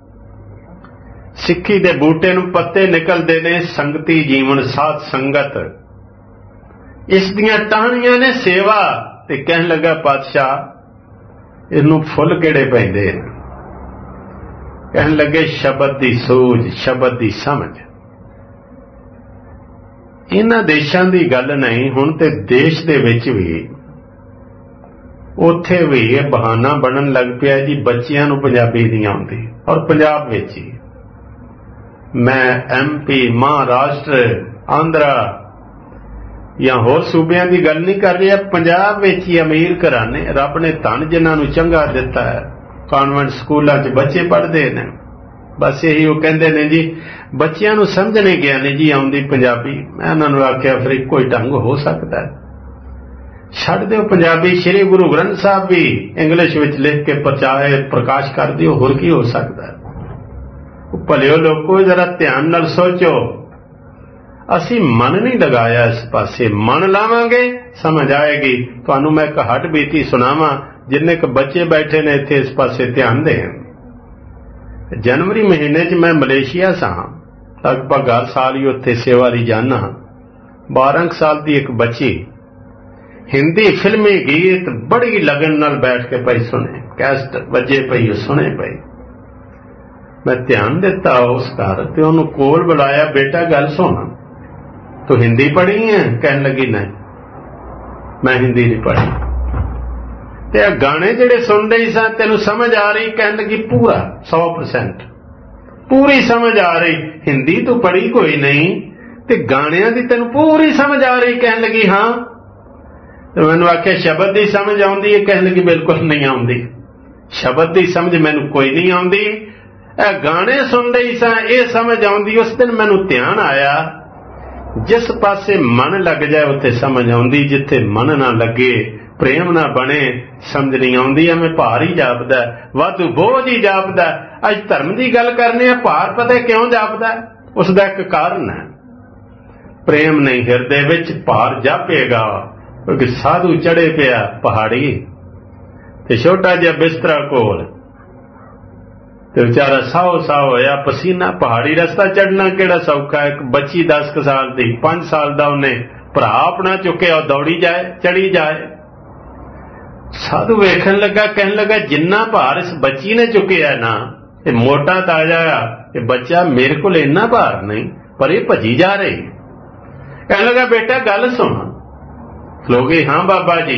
[SPEAKER 1] सिੱਖੀ दे बूटे नूं पत्ते निकलदे ने संगती जीवन साथ संगत। इस दियां टहनियां ने सेवा। ते कहन लगा पातशाह इनू फुल किहड़े पैंदे ने। कहन लगे शब्द दी सूझ, शब्द दी समझ। इन्हां देशां दी गल नहीं, हुण ते देश दे विच भी उत्थे भी यह बहाना बनन लग पिया जी बच्चियां नूं पंजाबी नहीं आउंदी। और पंजाब विच ही मैं एम पी, महाराष्ट्र, आंध्रा या होर सूबियां दी गल नहीं कर रहा। पंजाब विच ही अमीर घराने, रब ने धन जिन्हां नूं चंगा दिता है, कॉन्वेंट स्कूलों च बच्चे पढ़ते हैं। बस यही वो कहते हैं जी बच्चियां नूं समझने गया नहीं जी आउंदी पंजाबी। मैं उन्हां नूं आख्या फिर कोई ढंग हो सकता है, छड़ दो पंजाबी। श्री गुरु ग्रंथ साहब भी इंग्लिश विच लिख के प्रचार प्रकाश कर दिओ, होर की हो सकता है। भलिओ लोगो जरा ध्यान नाल सोचो, असी मन नहीं लगाया इस पासे, मन लावांगे समझ आएगी। तुहानू मैं एक हट बीती सुनावा, जिन्ने क बच्चे बैठे ने इत्थे इस पासे ध्यान दें। जनवरी महीने च मैं मलेशिया सा, लगभग हर साल ही उत्थे सेवा लई जाना। बारह साल की एक बच्ची हिंदी फिल्मी गीत बड़ी लगन नाल बैठ के पई सुने, कैसट वजे पई सुने पई। मैं ध्यान दिता उस घर ते उन्होंने कोल बुलाया, बेटा गल सुन, तू हिंदी पढ़ी है? कहन लगी नहीं, मैं हिंदी नहीं पढ़ी। ते गाने जेड़े सुन रही सा तेनू समझ आ रही? कहन लगी पूरा सौ परसेंट पूरी समझ आ रही। हिंदी तो पढ़ी कोई नहीं ते गाणियां दी तेनू पूरी समझ आ रही? कहन लगी हाँ। तो मैनू आख्या शब्द दी समझ आउंदी है? कहन लगी बिल्कुल नहीं आउंदी, शब्द दी समझ मैनू कोई नहीं आउंदी, गाने सुन रही सा ये समझ आउंदी। उस दिन मैनू ध्यान आया, जिस पासे मन लग जाए उत्थे समझ आउंदी, जिथे मन ना लगे प्रेम ना बने समझ नहीं आउंदी। एवें भार ही जापदा, वाधू बोझ ही जापदा। अज धर्म की गल करने, भार पता क्यों जापदा? उसका एक कारण है, प्रेम नहीं हिरदे विच, भार जापेगा। क्योंकि साधु चढ़े पिया पहाड़ी ते छोटा जिहा बिस्तरा कोल ते बेचारा साओ साओ होया, पसीना। पहाड़ी रस्ता चढ़ना किहड़ा सौखा है? एक बच्ची दस क साल दी, पांच साल दा उन्हें भरा अपना चुके और दौड़ी जाए, चढ़ी जाए। साधु वेखन लगा, कहन लगा जिन्ना भार इस बच्ची ने चुकिया ना, ये मोटा ताजा ये बच्चा, मेरे को इन्ना भार नहीं, पर ये भजी जा रही। कहन लगा बेटा गल सुन। खलो गई, हाँ बाबा जी।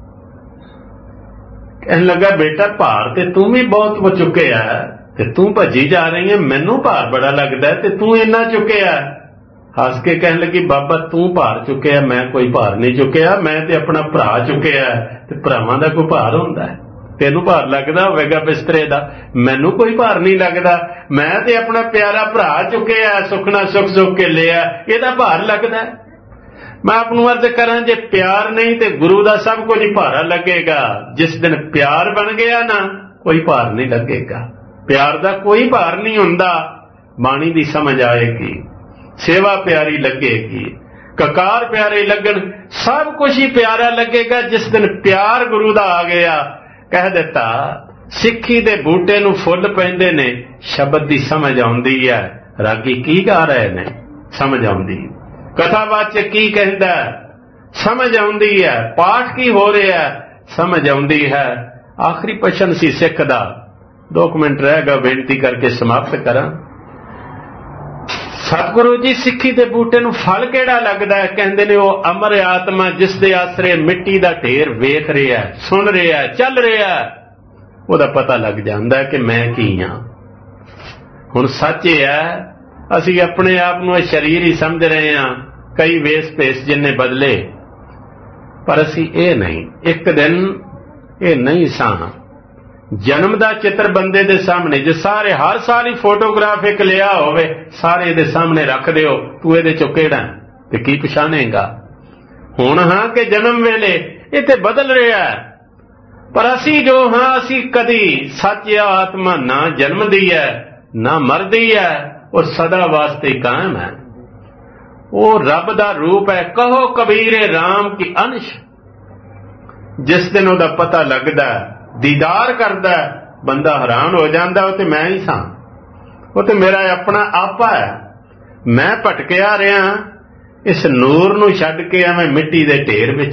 [SPEAKER 1] कहन लगा बेटा भार ते तू भी बहुत वो चुके है ते तू भजी जा रही है, मैनू भार बड़ा लगता है ते तू इन्ना चुकिया। हस के कहन लगी बाबा तू भार चुकिया, मैं कोई भार नहीं चुकिया, मैं ते अपना भरा चुकिया। ते भरावां दा कोई भार हुंदा है? तेनू भार लगदा होवेगा बिस्तरे दा, मैनू कोई भार नहीं लगदा। मैं ते अपना प्यारा भरा चुकिया, सुखना सुख सुख के लिया, इहदा भार लगदा। मैं आपनू अर्ज करा, जे प्यार नहीं ते गुरु दा सब कुछ ही भारा लगेगा। जिस दिन प्यार बन गया ना, कोई भार नहीं लगेगा। प्यार दा कोई भार नहीं हुंदा। बाणी दी समझ आएगी, सेवा प्यारी लगेगी, ककार प्यारे लगन, सब कुछ ही प्यारा लगेगा। जिस दिन प्यार गुरु दा आ गया, कह दिता सिक्खी दे बूटे नू फुल पैंदे ने, शब्द दी समझ आउंदी है। रागी की गा रहे ने, समझ आउंदी। कथावाचक की कहंदा, समझ आउंदी है। पाठ की हो रहा है, समझ आउंदी है। आखिरी प्रश्न सी सिख दा, दो मिनट रह गए, बेनती करके समाप्त करा। सतगुरु जी सिक्खी दे बूटे नू फल केड़ा लगदा है? कहंदे ने वो अमर आत्मा जिस दे आसरे मिट्टी दा ढेर वेख रहा है, सुन रहा है, चल रहा है, ओदा पता लग जांदा है कि मैं की हां। हुण सच है असी अपने आप नू शरीर ही समझ रहे हां, कई वेस भेस जिन्ने बदले, पर असी ये नहीं। एक दिन ये नहीं सां जन्म का चित्र बंदे दे सामने, जो सारे हर साल ही फोटोग्राफ एक लिया होवे, सारे दे सामने रख दिओ, तू ये चो केड़ा ते की पछाणेगा? हुण हां कि जन्म वेले ये ते बदल रहा है, पर असी जो हां असी कदी सच आत्मा ना जन्मदी है ना मरदी है, और सदा वास्ते कायम है। वो रब दा रूप है। कहो कबीरे राम की अंश। जिस दिन ओदा पता लगदा, दीदार करदा, बंदा हैरान हो जाता, वो तो मैं ही सां, वो तो मेरा अपना आपा है। मैं भटकिया रहा इस नूर नू छड्ड के एवें मिट्टी दे ढेर विच,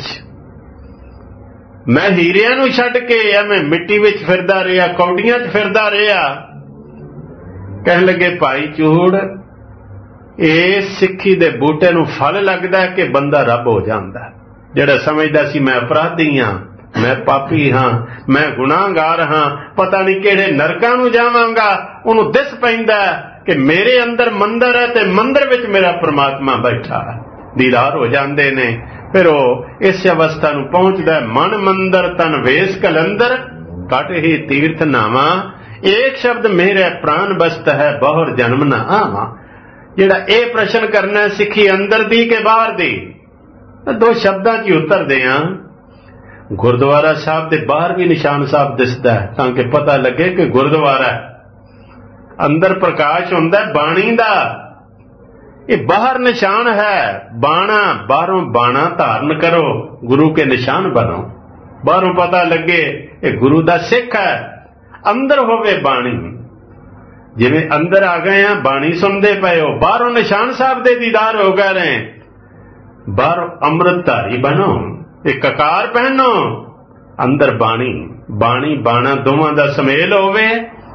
[SPEAKER 1] मैं हीरिया नू छड्ड के एवें मिट्टी विच फिरदा रहा, कौडियां च फिरदा रहा। कहन लगे भाई चूड़, ये सिक्खी दे बूटे नू फल लगदा है कि बंदा रब हो जांदा। जिहड़ा समझदा सी मैं अपराधी हां, मैं पापी हाँ, मैं गुनाहगार हाँ, पता नहीं किहड़े नरकां नूं जावांगा, उहनूं दिस पैंदा कि मेरे अंदर मंदिर है ते मंदिर विच मेरा परमात्मा बैठा है। दीदार हो जांदे ने, फिर वो इस अवस्था नूं पहुंचदा, मन मंदिर तन वेस कलंदर, कट ही तीर्थ नावा, एक शब्द मेरे प्राण बस्त है, बहुर जन्म न आवा। जिहड़ा ये प्रश्न करना है सिੱਖੀ अंदर दी के बाहर दी, दो शब्दां च उत्तर दें। गुरुद्वारा साहब के बाहर भी निशान साहब दिसदा है, ताकि पता लगे कि गुरुद्वारा अंदर प्रकाश हुंदा बाणी दा, ये बाहर निशान है। बाणा बाहरों बाणा धारण करो, गुरु के निशान बनो। बाहरों पता लगे ये गुरु दा सिख है, अंदर होवे बाणी। जिवें अंदर आ गए हैं बाणी सुनते पे हो, बाहरों निशान साहब दे दीदार हो गए रहे, बाहर अमृतधारी बनो, एक ककार पहनो, अंदर बाणी। बाणी बाणा दोवां दा समेल होवे,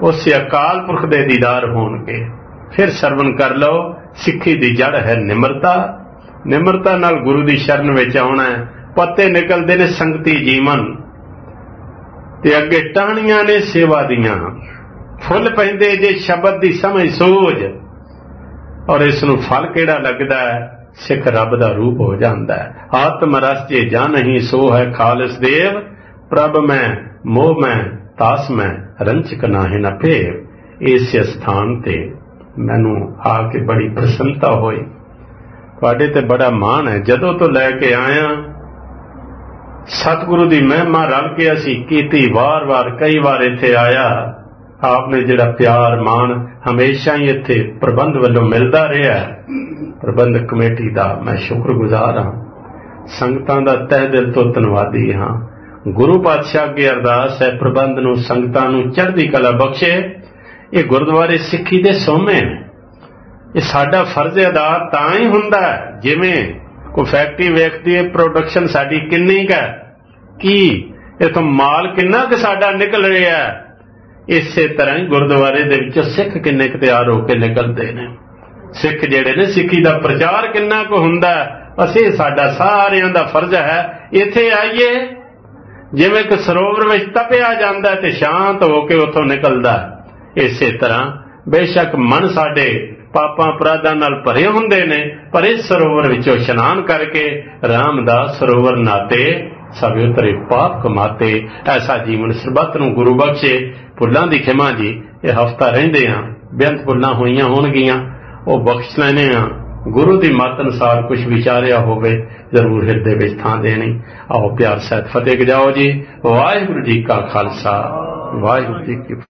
[SPEAKER 1] उस अकाल पुरख दे दीदार होणगे। फिर सरवण कर लो, सिक्खी दी जड़ है निमरता। निमरता नाल गुरु दी शरण विच आउणा है। पत्ते निकलदे ने संगती जीवन ते अगे टहणियां ने सेवा दियां। फुल पैंदे जे शब्द दी समझ सूझ, और इस नूं फल किहड़ा लगदा है, सिख रब दा रूप हो जांदा है। आत्म रस जे जान ही सो है खालिस देव, प्रभ मैं मोह मैं तास मैं रंचक नाहे न भेव। इस स्थान ते मैनू आके बड़ी प्रसन्नता होई, तुहाडे ते बड़ा मान है। जदों तो लैके आया सतगुरु दी महिमा रल के असीं कीती, वार वार कई बार इत्थे आया। आपने जिहड़ा प्यार मान हमेशा ही इत्थे प्रबंध वल्लों मिलदा रहा है। प्रबंधक कमेटी दा मैं शुक्रगुजार हाँ, संगतां दा तह दिल तो धन्नवादी हाँ। गुरु पातशाह अगे अरदास है, प्रबंध नूं संगतां नूं चढ़दी कला बख्शे। ये गुरुद्वारे सिक्खी दे सोमे ने, ये साडा फर्ज अदा तां ही हुंदा है जिवें कोई फैक्ट्री वेखदी है प्रोडक्शन साडी किन्नी क की इथों माल किन्ना क साडा निकल रहा है। इसे तरह ही गुरुद्वारे दे विचों सिख किन्ने क तैयार होकर निकलते हैं। सिख जिहड़े ने सिक्खी दा प्रचार किन्ना क हुंदा है, बस ये साडा सारियां दा फर्ज है। इत्थे आइए जिवें कि सरोवर विच तपिया जांदा है ते शांत होके उत्थों निकलदा है। इसे तरह बेशक मन साडे पापां अपराधां नाल भरे हुंदे ने, पर इस सरोवर विचों इशनान करके रामदास सरोवर नाते सभे उतरे पाप कमाते। ऐसा जीवन सरबत नूं गुरु बख्शे। भुल्लां दी खिमा जी, ये हफ्ता रहिंदे हां, बेअंत भुल्लां होईयां होणगीਆਂ, ਉਹ बख्श लैने आ। गुरु की मत अनुसार कुछ विचारिया होवे जरूर हिरदे विच थां देनी। आओ प्यार सहित फतेह गजाओ जी। वाहिगुरू जी का खालसा, वाहिगुरू जी की